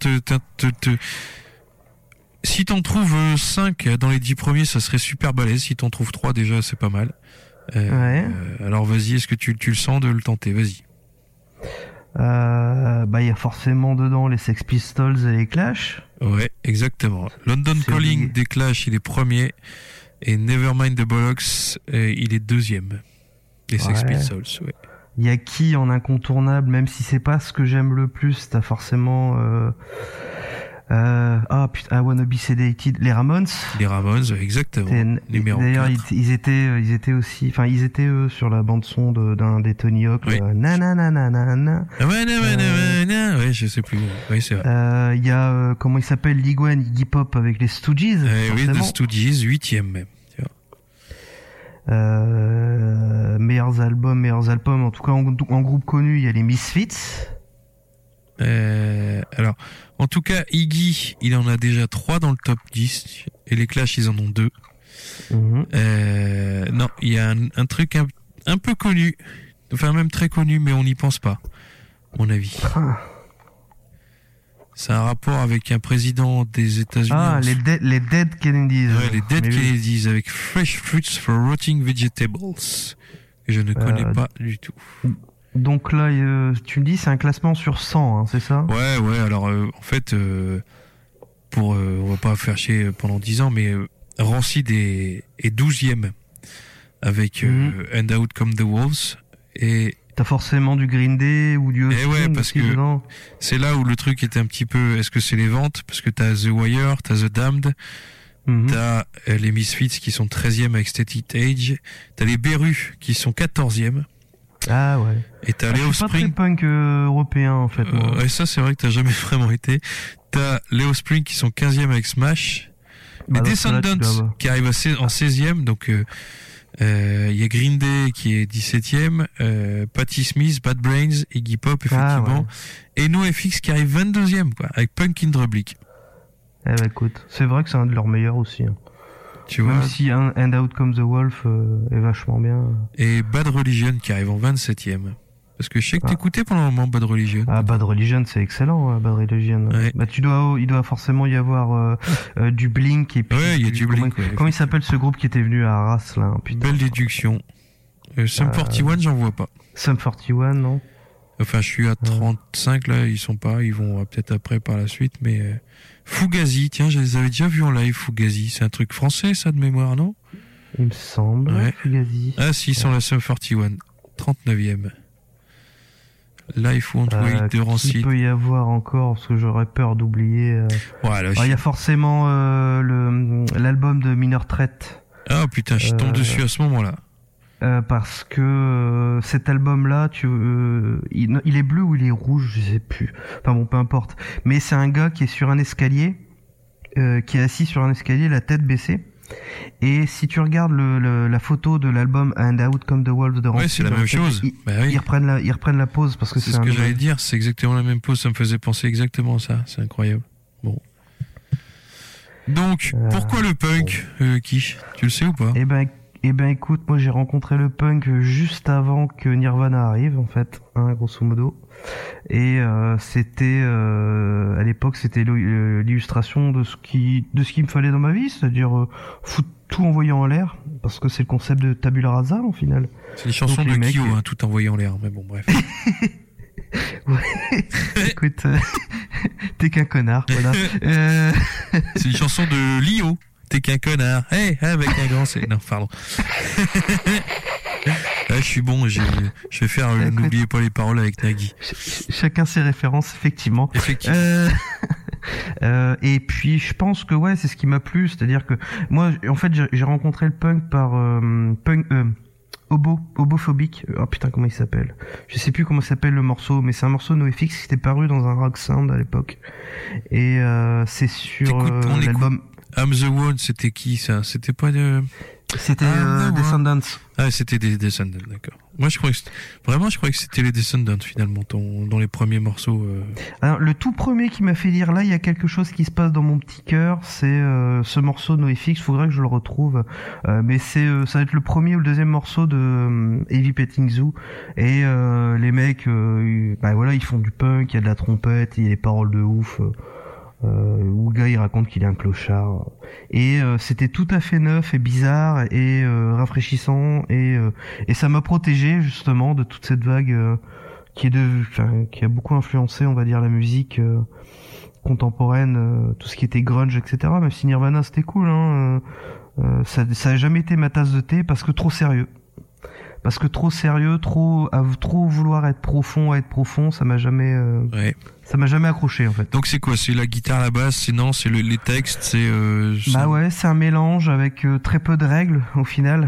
si t'en trouves 5 dans les 10 premiers ça serait super balèze, si t'en trouves 3 déjà c'est pas mal. Alors vas-y, est-ce que tu le sens de le tenter? Vas-y. Bah il y a forcément dedans les Sex Pistols et les Clash. Ouais, exactement. London Calling des Clash il est premier. Et Nevermind the Bollocks, il est deuxième. Les Sex Pistols, ouais. Il y a qui en incontournable, même si c'est pas ce que j'aime le plus, t'as forcément I Wanna Be Sedated, les Ramones. Les Ramones, exactement. Numéro d'ailleurs, 4. ils étaient aussi, enfin ils étaient eux sur la bande son d'un des Tony Hawk. Oui. Ouais, je sais plus. Oui, c'est vrai. Il y a comment il s'appelle, Ligwen, Iggy Pop avec les Stooges. Oui, The Stooges, 8e même. Meilleurs albums, en tout cas en groupe connu, il y a les Misfits. Alors, en tout cas, Iggy, il en a déjà 3 dans le top 10, et les Clash, ils en ont 2. Non, il y a un truc un peu connu, enfin même très connu, mais on n'y pense pas, à mon avis. C'est un rapport avec un président des États-Unis. Ah, les Dead Kennedys. Ouais, les Dead Kennedys avec Fresh Fruits for Rotting Vegetables. Que je ne connais pas du tout. Donc là, tu me dis, c'est un classement sur 100, hein, c'est ça? Ouais, alors en fait, on va pas faire chier pendant 10 ans, mais Rancid est 12e avec And Out Come the Wolves. Et t'as forcément du Green Day ou du Offspring. Ouais, parce que c'est là où le truc est un petit peu, est-ce que c'est les ventes? Parce que t'as The Wire, t'as The Damned, t'as les Misfits qui sont 13e avec Static Age, t'as les Berus qui sont 14e. Ah ouais. Et t'as les Offspring. Je suis pas très punk européen en fait. Ouais, ça c'est vrai que t'as jamais vraiment été. T'as les Offspring qui sont 15e avec Smash. Les Descendants qui arrivent en 16e, donc il y a Green Day qui est 17e, Patti Smith, Bad Brains, Iggy Pop effectivement, et NoFX qui arrive 22e quoi, avec Punk in Drublic. Eh ben écoute, c'est vrai que c'est un de leurs meilleurs aussi. Hein. Tu vois. Même si And Out Comes the Wolf est vachement bien. Et Bad Religion qui arrive en 27e. Parce que je sais que t'écoutais pendant un moment Bad Religion. Ah, Bad Religion, c'est excellent, Bad Religion. Ouais. Bah, il doit forcément y avoir du Blink et puis. Ouais, il y a du Blink. Comment il s'appelle ce groupe qui était venu à Arras là? Putain. Belle déduction. Sum 41, j'en vois pas. Sum 41, non. Enfin, je suis à 35 là, ils sont pas, ils vont peut-être après par la suite, mais Fugazi, tiens, je les avais déjà vus en live. Fugazi, c'est un truc français ça de mémoire, non? Il me semble. Ouais. Fugazi. Ah si, ils sont la Sum 41, 39e. Life Won't Wait de Rancid. Il peut y avoir encore, parce que j'aurais peur d'oublier. Voilà, il y a forcément l'album de Minor Threat. Ah putain, je tombe dessus à ce moment-là. Parce que cet album-là, il est bleu ou il est rouge, je sais plus. Enfin bon, peu importe. Mais c'est un gars qui est sur un escalier, qui est assis sur un escalier, la tête baissée. Et si tu regardes la photo de l'album And Out Come the Wolves de Rancid, c'est la même chose. Ils reprennent la pose parce que c'est ce que j'allais dire. C'est exactement la même pose. Ça me faisait penser exactement à ça. C'est incroyable. Bon. Donc, pourquoi le punk, Kish? Tu le sais ou pas? Eh ben écoute, moi j'ai rencontré le punk juste avant que Nirvana arrive en fait, hein, grosso modo. Et c'était à l'époque c'était l'illustration de ce qui me fallait dans ma vie, c'est-à-dire foutre tout envoyé en l'air, parce que c'est le concept de Tabula Rasa en final. C'est une chanson de Kyo, hein, tout envoyé en l'air, mais bon bref. Ouais, écoute, t'es qu'un connard, voilà. C'est une chanson de Lio. T'es qu'un connard. Hey, avec un grand C. Non, pardon. Là, je suis bon. Je vais faire. N'oubliez pas les paroles avec Nagui. Chacun ses références, effectivement. Et puis, je pense que ouais, c'est ce qui m'a plu, c'est-à-dire que moi, en fait, j'ai rencontré le punk par Hobophobique. Oh putain, comment il s'appelle? Je sais plus comment s'appelle le morceau, mais c'est un morceau NoFX qui était paru dans un Rock Sound à l'époque. Et c'est sur l'album. I'm the One, c'était qui ça? C'était pas de... C'était Descendants. Ah, c'était des Descendants, d'accord. Moi, je croyais que c'était les Descendants finalement, dans les premiers morceaux. Alors, le tout premier qui m'a fait dire là, il y a quelque chose qui se passe dans mon petit cœur, c'est ce morceau de NoFX. Faudrait que je le retrouve, mais ça va être le premier ou le deuxième morceau de Heavy Petting Zoo. Et les mecs, voilà, ils font du punk, il y a de la trompette, il y a des paroles de ouf. Où le gars il raconte qu'il est un clochard et c'était tout à fait neuf et bizarre et rafraîchissant et ça m'a protégé justement de toute cette vague qui a beaucoup influencé, on va dire, la musique contemporaine, tout ce qui était grunge, etc. Même si Nirvana c'était cool, hein, ça a jamais été ma tasse de thé parce que trop sérieux. Parce que trop sérieux, trop vouloir être profond, ça m'a jamais accroché en fait. Donc c'est quoi? C'est la guitare, la basse, c'est les textes, c'est Bah ouais, c'est un mélange avec très peu de règles au final.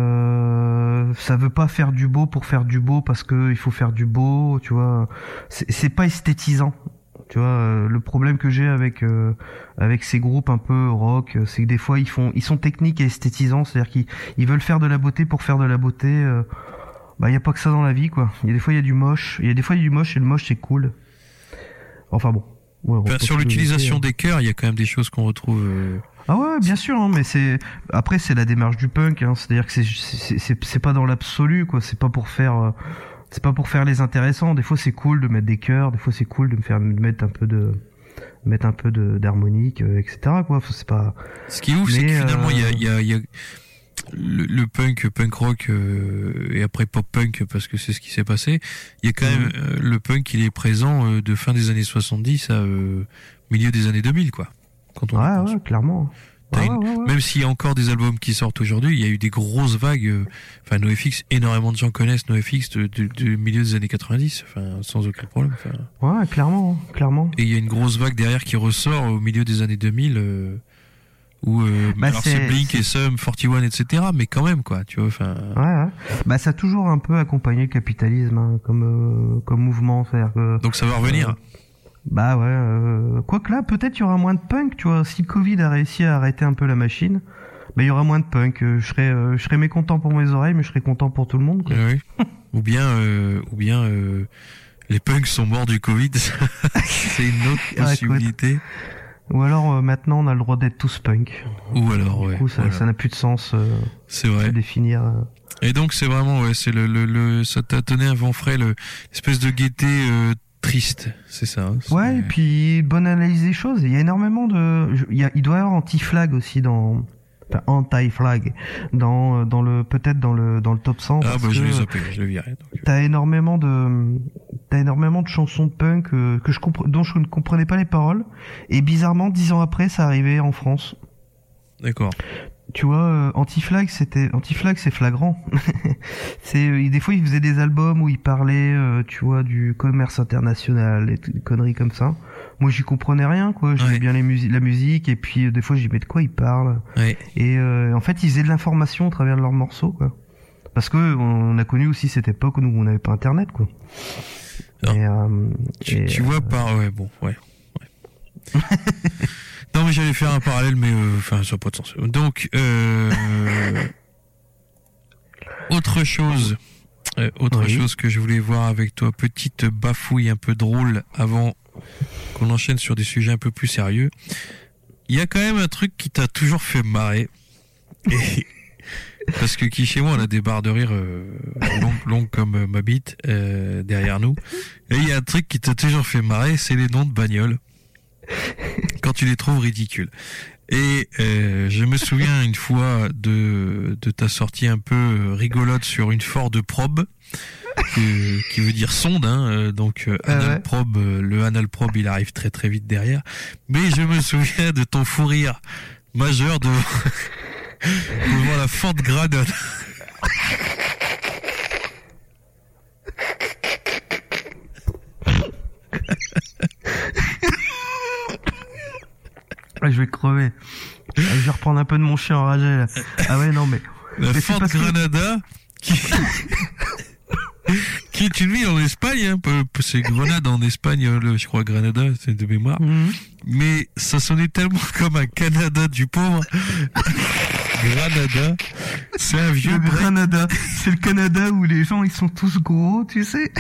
Ça veut pas faire du beau pour faire du beau parce que il faut faire du beau, tu vois. C'est pas esthétisant. Tu vois, le problème que j'ai avec ces groupes un peu rock, c'est que des fois ils sont techniques et esthétisants, c'est-à-dire qu'ils veulent faire de la beauté pour faire de la beauté. Y a pas que ça dans la vie, quoi. Il y a des fois il y a du moche, et le moche c'est cool. Enfin bon. Ouais, sur l'utilisation des chœurs, il y a quand même des choses qu'on retrouve. Ah ouais, bien sûr, hein, mais c'est la démarche du punk, hein, c'est-à-dire que c'est pas dans l'absolu, quoi. C'est pas pour faire les intéressants. Des fois c'est cool de mettre des chœurs, des fois c'est cool de mettre un peu d'harmonique, etc. quoi. C'est pas. Ce qui est ouf, c'est que finalement il y a le punk rock et après pop punk, parce que c'est ce qui s'est passé. Il y a quand même le punk, il est présent de fin des années 70 à milieu des années 2000, quoi. Quand on ouais, clairement. Même s'il y a encore des albums qui sortent aujourd'hui, il y a eu des grosses vagues. Enfin, NoFX, énormément de gens connaissent NoFX du milieu des années 90, sans aucun problème. Ouais, clairement. Et il y a une grosse vague derrière qui ressort au milieu des années 2000, où alors c'est Blink et Sum 41, etc. Mais quand même, quoi, tu vois. Ouais. Ça a toujours un peu accompagné le capitalisme, hein, comme mouvement, c'est-à-dire que. Donc ça va revenir. Quoique là, peut-être il y aura moins de punk, tu vois. Si Covid a réussi à arrêter un peu la machine, il y aura moins de punk. Je serais mécontent pour mes oreilles, mais je serais content pour tout le monde, quoi. Oui. ou bien les punks sont morts du Covid. C'est une autre possibilité. Ou alors maintenant on a le droit d'être tous punk. Ou alors, du coup, ça n'a plus de sens. C'est vrai. De définir. Et donc c'est vraiment, c'est ça t'a donné un vent frais, l'espèce de gaieté triste, c'est ça. Hein, ouais, et puis bonne analyse des choses. Il y a énormément il doit y avoir anti-flag aussi anti-flag dans le top 100. Ah je l'ai zappé, je le virais. T'as énormément de chansons de punk dont je ne comprenais pas les paroles, et bizarrement 10 ans après ça arrivait en France. D'accord. Tu vois, Anti-Flag c'est flagrant. Des fois ils faisaient des albums où ils parlaient tu vois, du commerce international et des conneries comme ça. Moi j'y comprenais rien, quoi. J'aimais bien la musique, et puis des fois j'ai dit mais de quoi ils parlent. Et en fait ils faisaient de l'information au travers de leurs morceaux, quoi. Parce que on a connu aussi cette époque où on n'avait pas internet, quoi. Tu vois non, mais j'allais faire un parallèle, mais ça n'a pas de sens. Donc, autre chose que je voulais voir avec toi, petite bafouille un peu drôle avant qu'on enchaîne sur des sujets un peu plus sérieux. Il y a quand même un truc qui t'a toujours fait marrer. Parce que qui chez moi, on a des barres de rire longues comme ma bite derrière nous. Et il y a un truc qui t'a toujours fait marrer, c'est les noms de bagnoles. Quand tu les trouves ridicules. Et je me souviens une fois de ta sortie un peu rigolote sur une Ford Probe, qui veut dire sonde, hein, donc anal probe, le anal probe il arrive très très vite derrière. Mais je me souviens de ton fou rire majeur devant la Ford Granada. Je vais crever. Je vais reprendre un peu de mon chien enragé là. Ah ouais, non mais... La Ford Granada qui est une ville en Espagne, hein, c'est Grenade en Espagne, je crois Granada, c'est de mémoire. Mais ça sonnait tellement comme un Canada du pauvre. Granada, c'est un vieux Granada, c'est le Canada où les gens ils sont tous gros, tu sais.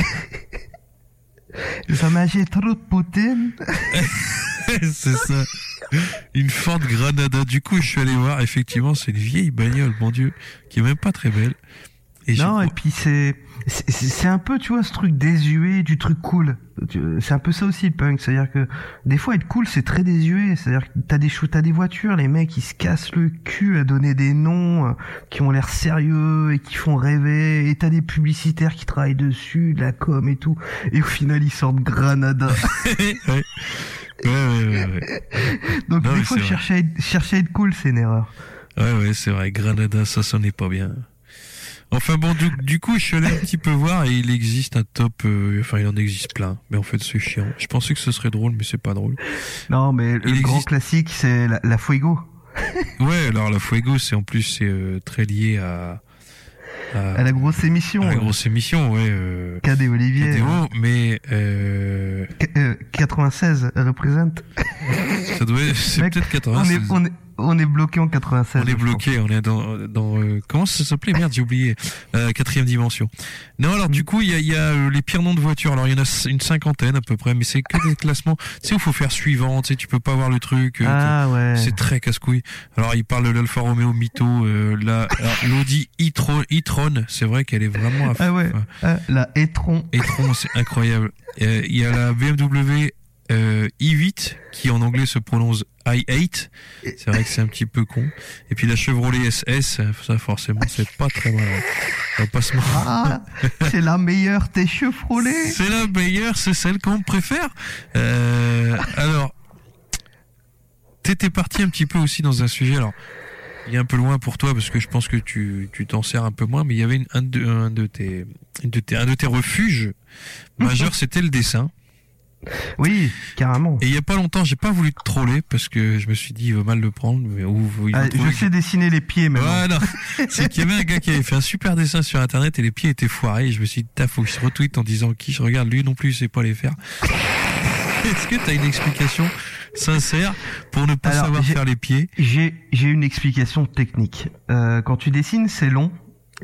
Ça mangé trop de poutine. C'est ça. Une Ford Granada. Du coup, je suis allé voir. Effectivement, c'est une vieille bagnole, mon Dieu, qui est même pas très belle. Et puis c'est un peu, tu vois, ce truc désuet, du truc cool. C'est un peu ça aussi le punk. C'est-à-dire que des fois être cool, c'est très désuet. C'est-à-dire que t'as des voitures, les mecs ils se cassent le cul à donner des noms qui ont l'air sérieux et qui font rêver. Et t'as des publicitaires qui travaillent dessus, de la com et tout. Et au final ils sortent Granada. Ouais. Donc des fois chercher à être cool, c'est une erreur. Ouais, c'est vrai. Granada, ça sonnait pas bien. Enfin bon, du coup, je suis allé un petit peu voir et il existe un top, il en existe plein. Mais en fait, c'est chiant. Je pensais que ce serait drôle, mais c'est pas drôle. Non, mais le grand classique, c'est la Fuego. Ouais, alors la Fuego, c'est très lié à la grosse émission. À la grosse émission, ouais. Cadet Olivier. KDO, mais 96 représente. Ça doit être, c'est peut-être 96. On est bloqué en 96. On est bloqué, on est dans comment ça s'appelait? Merde, j'ai oublié. Quatrième dimension. Non, alors du coup, il y a les pires noms de voitures. Alors il y en a une cinquantaine à peu près, mais c'est que des classements. Tu sais, il faut faire suivant. Tu sais, tu peux pas voir le truc. Ouais. C'est très casse-couille. Alors il parle de l'Alfa Romeo Mito, l'Audi e-tron. C'est vrai qu'elle est vraiment. La e-tron. E-tron, c'est incroyable. Il y a la BMW i8 qui en anglais se prononce i8. C'est vrai que c'est un petit peu con. Et puis la Chevrolet SS, ça forcément c'est pas très mal. On va pas se mentir. C'est la meilleure des Chevrolet. C'est la meilleure, c'est celle qu'on préfère. Alors, t'étais parti un petit peu aussi dans un sujet. Alors, il est un peu loin pour toi parce que je pense que tu t'en sers un peu moins. Mais il y avait un de tes refuges majeurs, c'était le dessin. Oui, carrément. Et il y a pas longtemps, j'ai pas voulu te troller parce que je me suis dit il va mal le prendre. Mais je sais dessiner les pieds maintenant. Voilà. C'est qu'il y avait un gars qui avait fait un super dessin sur internet et les pieds étaient foirés. Et je me suis dit, faut que je retweet en disant qui je regarde, lui non plus, il sait pas les faire. Est-ce que t'as une explication sincère pour ne pas savoir faire les pieds? J'ai une explication technique. Quand tu dessines, c'est long.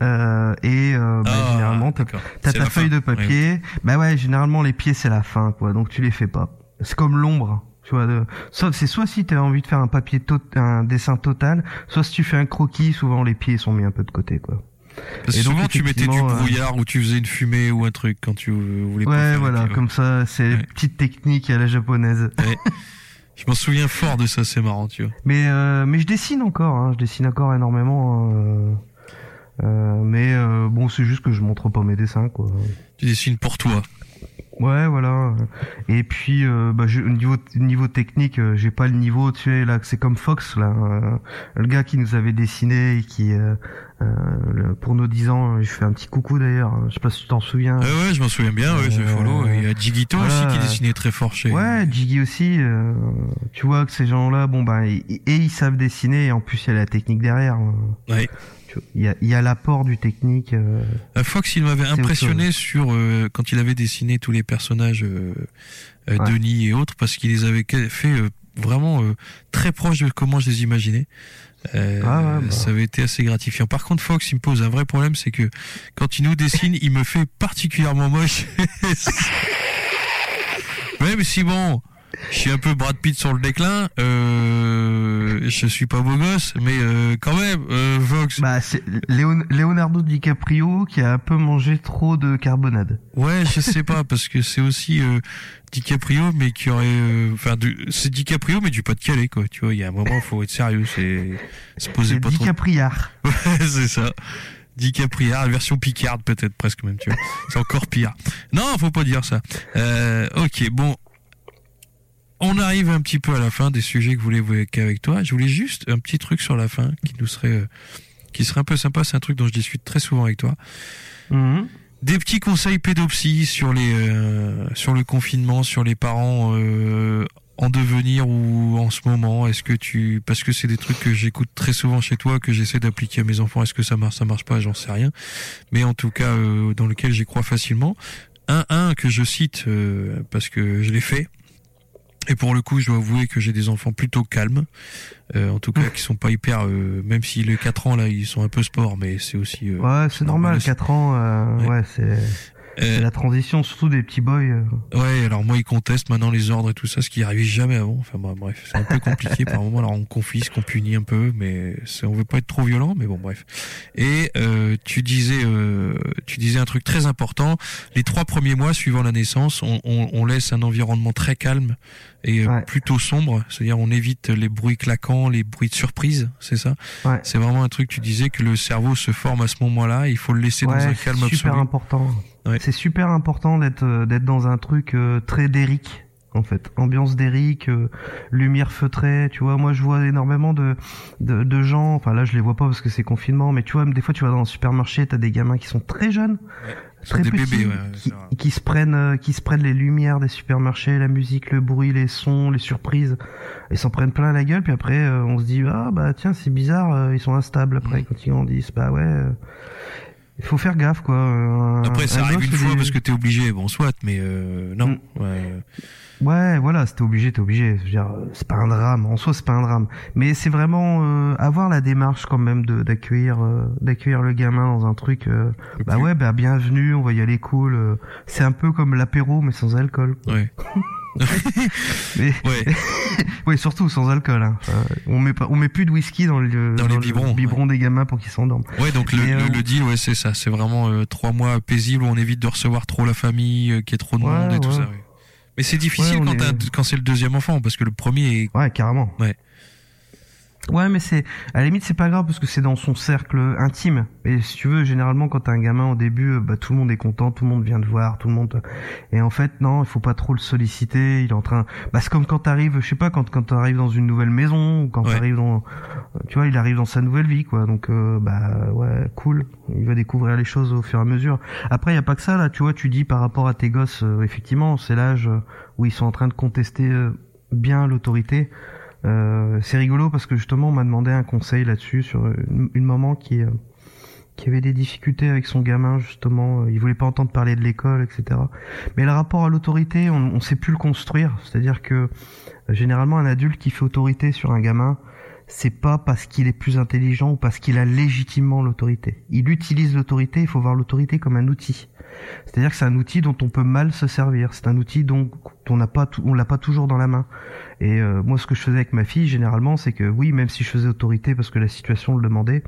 Généralement t'as ta feuille de papier. Ouais. Bah ouais, généralement les pieds c'est la fin quoi, donc tu les fais pas. C'est comme l'ombre, tu vois. C'est soit si t'as envie de faire un dessin total, soit si tu fais un croquis, souvent les pieds sont mis un peu de côté quoi. Parce que souvent tu mettais du brouillard ou tu faisais une fumée ou un truc quand tu voulais pas faire voilà, pieds, comme ça, c'est une petite technique à la japonaise. Ouais. Je m'en souviens fort de ça, c'est marrant, tu vois. Mais je dessine encore, je dessine encore énormément. Bon, c'est juste que je montre pas mes dessins, quoi. Tu dessines pour toi. Ouais, voilà. Et puis, niveau technique, j'ai pas le niveau, tu sais, là, c'est comme Fox, là. Le gars qui nous avait dessiné et qui, pour nos 10 ans, je fais un petit coucou d'ailleurs. Je sais pas si tu t'en souviens. Ouais, je m'en souviens bien, je follow. Il y a Jigito aussi qui dessinait très fort chez. Ouais, Jiggy aussi. Tu vois que ces gens-là, ils savent dessiner et en plus il y a la technique derrière. Ouais. Il y a l'apport du technique. Fox, il m'avait impressionné sur quand il avait dessiné tous les personnages Denis et autres, parce qu'il les avait fait vraiment très proches de comment je les imaginais. Ça avait été assez gratifiant. Par contre, Fox, il me pose un vrai problème, c'est que quand il nous dessine, il me fait particulièrement moche. Même si bon, Je suis un peu Brad Pitt sur le déclin. Je suis pas beau gosse, mais quand même, Vox. Bah, c'est Leonardo DiCaprio qui a un peu mangé trop de carbonade. Ouais, je sais pas, parce que c'est aussi DiCaprio, mais qui aurait, c'est DiCaprio, mais du Pas-de-Calais, quoi. Tu vois, il y a un moment, faut être sérieux, c'est poser pas trop. DiCapriard. Ouais, c'est ça. DiCapriard, version Picard, peut-être presque même, tu vois. C'est encore pire. Non, faut pas dire ça. Ok, bon. On arrive un petit peu à la fin des sujets que je voulais évoquer avec toi. Je voulais juste un petit truc sur la fin qui serait un peu sympa. C'est un truc dont je discute très souvent avec toi. Mhm. Des petits conseils pédopsie sur sur le confinement, sur les parents en devenir ou en ce moment. Parce que c'est des trucs que j'écoute très souvent chez toi, que j'essaie d'appliquer à mes enfants. Est-ce que ça marche pas, j'en sais rien. Mais en tout cas, dans lequel j'y crois facilement. Un que je cite parce que je l'ai fait. Et pour le coup, je dois avouer que j'ai des enfants plutôt calmes, en tout cas qui sont pas hyper, même si les 4 ans là, ils sont un peu sport, mais c'est aussi. Ouais, c'est normal. 4 ans, ouais, c'est la transition, surtout des petits boys. Ouais, alors moi ils contestent maintenant les ordres et tout ça, ce qui arrivait jamais avant. Enfin bref, c'est un peu compliqué par moment. Alors on confisque, on punit un peu, mais on veut pas être trop violent, mais bon bref. Et tu disais un truc très important. Les 3 premiers mois suivant la naissance, on laisse un environnement très calme et plutôt sombre, c'est-à-dire on évite les bruits claquants, les bruits de surprise, c'est ça. Ouais. C'est vraiment un truc. Tu disais que le cerveau se forme à ce moment-là. Il faut le laisser dans un calme absolu. C'est super important. Ouais. C'est super important d'être dans un truc très d'Eric, en fait, ambiance d'Eric, lumière feutrée. Tu vois, moi je vois énormément de gens. Enfin là je les vois pas parce que c'est confinement, mais tu vois, des fois tu vas dans un supermarché, t'as des gamins qui sont très jeunes. Très des petits, bébés, qui se prennent les lumières des supermarchés, la musique, le bruit, les sons, les surprises, ils s'en prennent plein la gueule. Puis après, on se dit ah bah tiens c'est bizarre, ils sont instables après quand ils grandissent. Bah ouais, il faut faire gaffe quoi. Après ça arrive une fois parce que t'es obligé, bon soit, mais non. Ouais, voilà, t'es obligé. Je veux dire, c'est pas un drame. En soi, c'est pas un drame. Mais c'est vraiment avoir la démarche quand même d'accueillir le gamin dans un truc. Bienvenue, on va y aller cool. C'est un peu comme l'apéro mais sans alcool. Quoi. Ouais. Oui, surtout sans alcool. Hein. On met plus de whisky dans les biberons des gamins pour qu'ils s'endorment. Ouais, donc le deal, ouais, c'est ça. C'est vraiment 3 mois paisibles où on évite de recevoir trop la famille, qu'il y ait trop de monde et tout ça. Ouais. Mais c'est difficile quand c'est le deuxième enfant, parce que le premier est... Ouais, carrément. Ouais, mais à la limite, c'est pas grave parce que c'est dans son cercle intime. Et si tu veux, généralement, quand t'as un gamin au début, tout le monde est content, tout le monde vient te voir, tout le monde. Et en fait, non, il faut pas trop le solliciter. Il est en train. C'est comme quand t'arrives, je sais pas, quand t'arrives dans une nouvelle maison ou quand t'arrives dans, tu vois, il arrive dans sa nouvelle vie, quoi. Donc, ouais, cool. Il va découvrir les choses au fur et à mesure. Après, y a pas que ça là. Tu vois, tu dis par rapport à tes gosses, effectivement, c'est l'âge où ils sont en train de contester bien l'autorité. C'est rigolo parce que justement on m'a demandé un conseil là-dessus sur une maman qui avait des difficultés avec son gamin justement, il voulait pas entendre parler de l'école, etc. Mais le rapport à l'autorité, on sait plus le construire, c'est-à-dire que généralement un adulte qui fait autorité sur un gamin, c'est pas parce qu'il est plus intelligent ou parce qu'il a légitimement l'autorité. Il utilise l'autorité, il faut voir l'autorité comme un outil. C'est-à-dire que c'est un outil dont on peut mal se servir. C'est un outil dont on l'a pas toujours dans la main. Et moi, ce que je faisais avec ma fille, généralement, c'est que oui, même si je faisais autorité parce que la situation le demandait,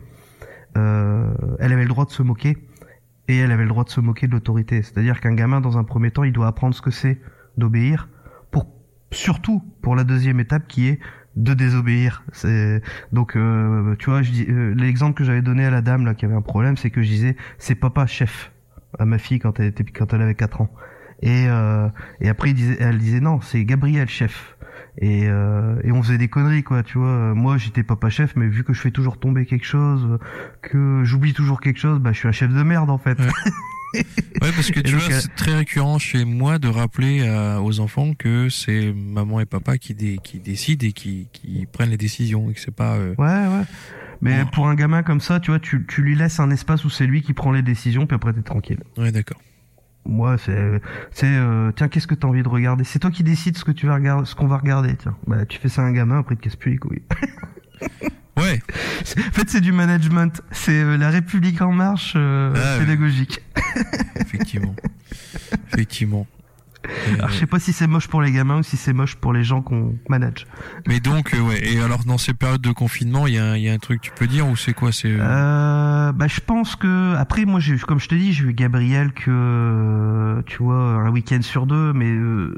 elle avait le droit de se moquer et elle avait le droit de se moquer de l'autorité. C'est-à-dire qu'un gamin, dans un premier temps, il doit apprendre ce que c'est d'obéir, surtout pour la deuxième étape qui est de désobéir. Donc tu vois, l'exemple que j'avais donné à la dame là qui avait un problème, c'est que je disais c'est papa chef à ma fille quand elle avait 4 ans. Et après elle disait non, c'est Gabriel chef. Et on faisait des conneries quoi, tu vois. Moi j'étais papa chef, mais vu que je fais toujours tomber quelque chose, que j'oublie toujours quelque chose, je suis un chef de merde en fait. Ouais, parce que tu vois, c'est très récurrent chez moi de rappeler aux enfants que c'est maman et papa qui décident et qui prennent les décisions et que c'est pas. Ouais. Mais pour un gamin comme ça, tu vois, tu lui laisses un espace où c'est lui qui prend les décisions, puis après t'es tranquille. Ouais, d'accord. Moi, tiens, qu'est-ce que t'as envie de regarder? C'est toi qui décides ce qu'on va regarder. Tiens, tu fais ça à un gamin, après il te casse plus les couilles. Ouais. En fait, c'est du management. C'est la République en marche pédagogique. Effectivement. Alors, je sais pas si c'est moche pour les gamins ou si c'est moche pour les gens qu'on manage. Mais donc, ouais. Et alors, dans ces périodes de confinement, il y a un truc que tu peux dire ou c'est quoi? Je pense que après, moi, comme je te dis, j'ai eu Gabriel que tu vois un week-end sur 2, mais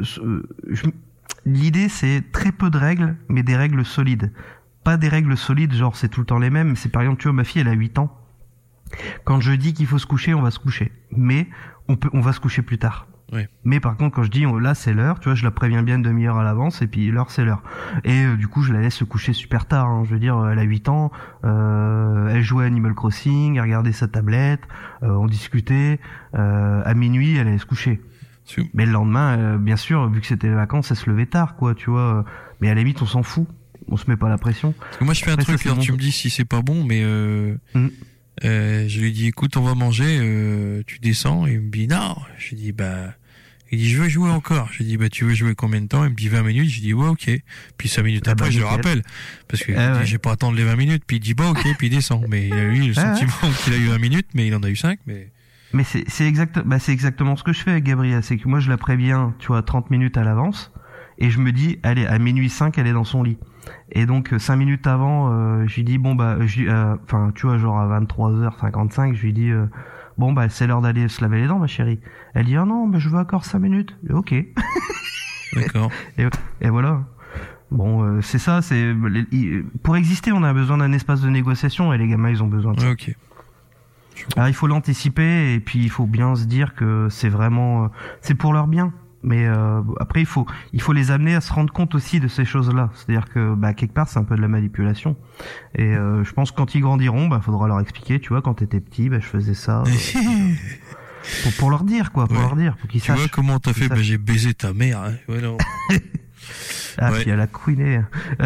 l'idée c'est très peu de règles, mais des règles solides. Pas des règles solides, genre c'est tout le temps les mêmes. C'est par exemple, tu vois, ma fille, elle a 8 ans. Quand je dis qu'il faut se coucher, on va se coucher. Mais on va se coucher plus tard. Ouais. Mais par contre, quand je dis là c'est l'heure, tu vois, je la préviens bien une demi-heure à l'avance et puis l'heure c'est l'heure. Et du coup, je la laisse se coucher super tard. Hein. Je veux dire, elle a 8 ans, elle jouait à Animal Crossing, elle regardait sa tablette, on discutait. À minuit, elle allait se coucher. Mais le lendemain, bien sûr, vu que c'était les vacances, elle se levait tard, quoi, tu vois. Mais à la limite, on s'en fout. On se met pas la pression. Parce que moi, je fais un truc, alors tu me dis si c'est pas bon, mais je lui dis, écoute, on va manger, tu descends. Et il me dit, non. Je lui dis, il dit, je veux jouer encore. Je lui dis, tu veux jouer combien de temps? Il me dit 20 minutes. Je dis, ouais, ok. Puis 5 minutes après, je le rappelle. Parce que je dis, j'ai pas à attendre les 20 minutes. Puis il dit, ok, puis il descend. Mais il a eu le sentiment qu'il a eu 20 minutes, mais il en a eu 5, Mais c'est exactement ce que je fais avec Gabrielle. C'est que moi, je la préviens, tu vois, 30 minutes à l'avance. Et je me dis, allez, à minuit 5, elle est dans son lit. Et donc, 5 minutes avant, je lui dis, tu vois, genre à 23h55, je lui dis, c'est l'heure d'aller se laver les dents, ma chérie. Elle dit, non, mais je veux encore 5 minutes. Et ok. D'accord. Et voilà. Bon, c'est ça, pour exister, on a besoin d'un espace de négociation et les gamins, ils ont besoin de ça. Ok. Alors, il faut l'anticiper et puis il faut bien se dire que c'est vraiment, c'est pour leur bien. Mais après, il faut les amener à se rendre compte aussi de ces choses-là. C'est-à-dire que quelque part, c'est un peu de la manipulation. Et je pense que quand ils grandiront, faudra leur expliquer. Tu vois, quand t'étais petit, je faisais ça. Pour leur dire, quoi. Pour leur dire, pour qu'ils sachent. Tu vois comment t'as fait? J'ai baisé ta mère. Hein. Ouais, non. Puis elle a couiné.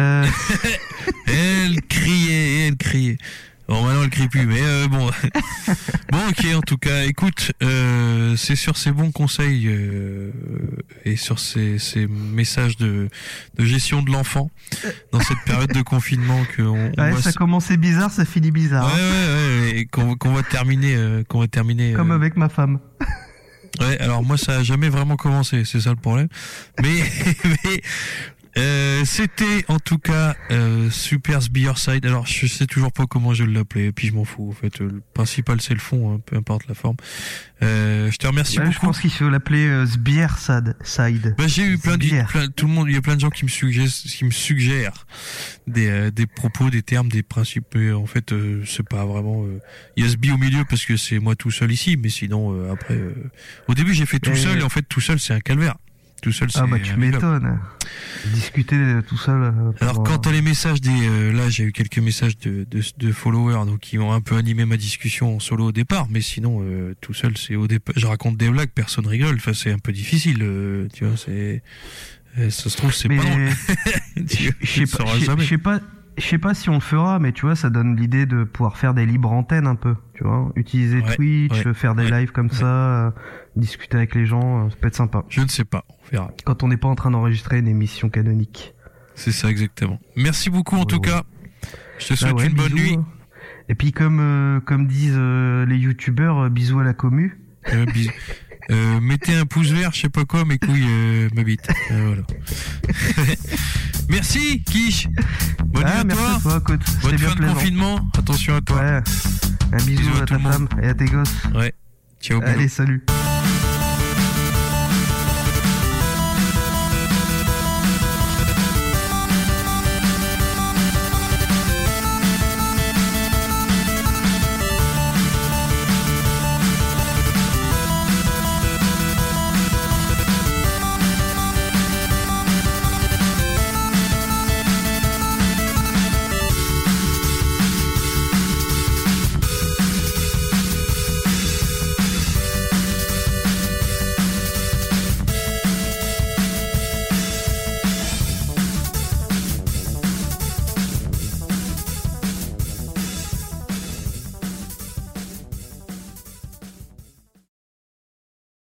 Elle criait. Bon, maintenant elle crie plus, mais bon. Bon, ok, en tout cas, écoute, c'est sur ces bons conseils et sur ces messages de gestion de l'enfant dans cette période de confinement que ça commençait bizarre, ça finit bizarre. Ouais, et qu'on va terminer, comme avec ma femme. Ouais, alors moi ça a jamais vraiment commencé, c'est ça le problème. Mais c'était en tout cas Super's Beer Side. Alors je sais toujours pas comment je l'appelais, et puis je m'en fous en fait. Le principal c'est le fond, hein, peu importe la forme. Je te remercie beaucoup. Je pense qu'il faut l'appeler Beer Side. J'ai eu tout le monde, il y a plein de gens qui me suggèrent des propos, des termes, des principes. Mais en fait, c'est pas vraiment. Il y a ce bi au milieu parce que c'est moi tout seul ici, mais sinon après. Au début j'ai fait tout seul et en fait tout seul c'est un calvaire. Tout seul, c'est tu m'étonnes. Discuter tout seul. Alors quand t'as les messages là j'ai eu quelques messages de followers donc qui ont un peu animé ma discussion en solo au départ, mais sinon tout seul c'est au départ. Je raconte des blagues, personne rigole. Enfin c'est un peu difficile, tu vois. Ça se trouve c'est pas drôle. Je sais pas si on le fera, mais tu vois, ça donne l'idée de pouvoir faire des libres antennes un peu, tu vois, utiliser Twitch, faire des lives comme ça, discuter avec les gens, ça peut être sympa. Je ne sais pas, on verra. Quand on n'est pas en train d'enregistrer une émission canonique. C'est ça exactement. Merci beaucoup en tout cas. Je te souhaite une bonne nuit. Et puis comme disent les youtubeurs, bisous à la commu. Bisous. Mettez un pouce vert, je sais pas quoi, mes couilles m'habitent. Voilà. Merci, Quiche. Bonne nuit à toi. Écoute, bonne fin de confinement. Attention à toi. Ouais. Un bisou à ta femme et à tes gosses. Ouais. Ciao. Allez, salut.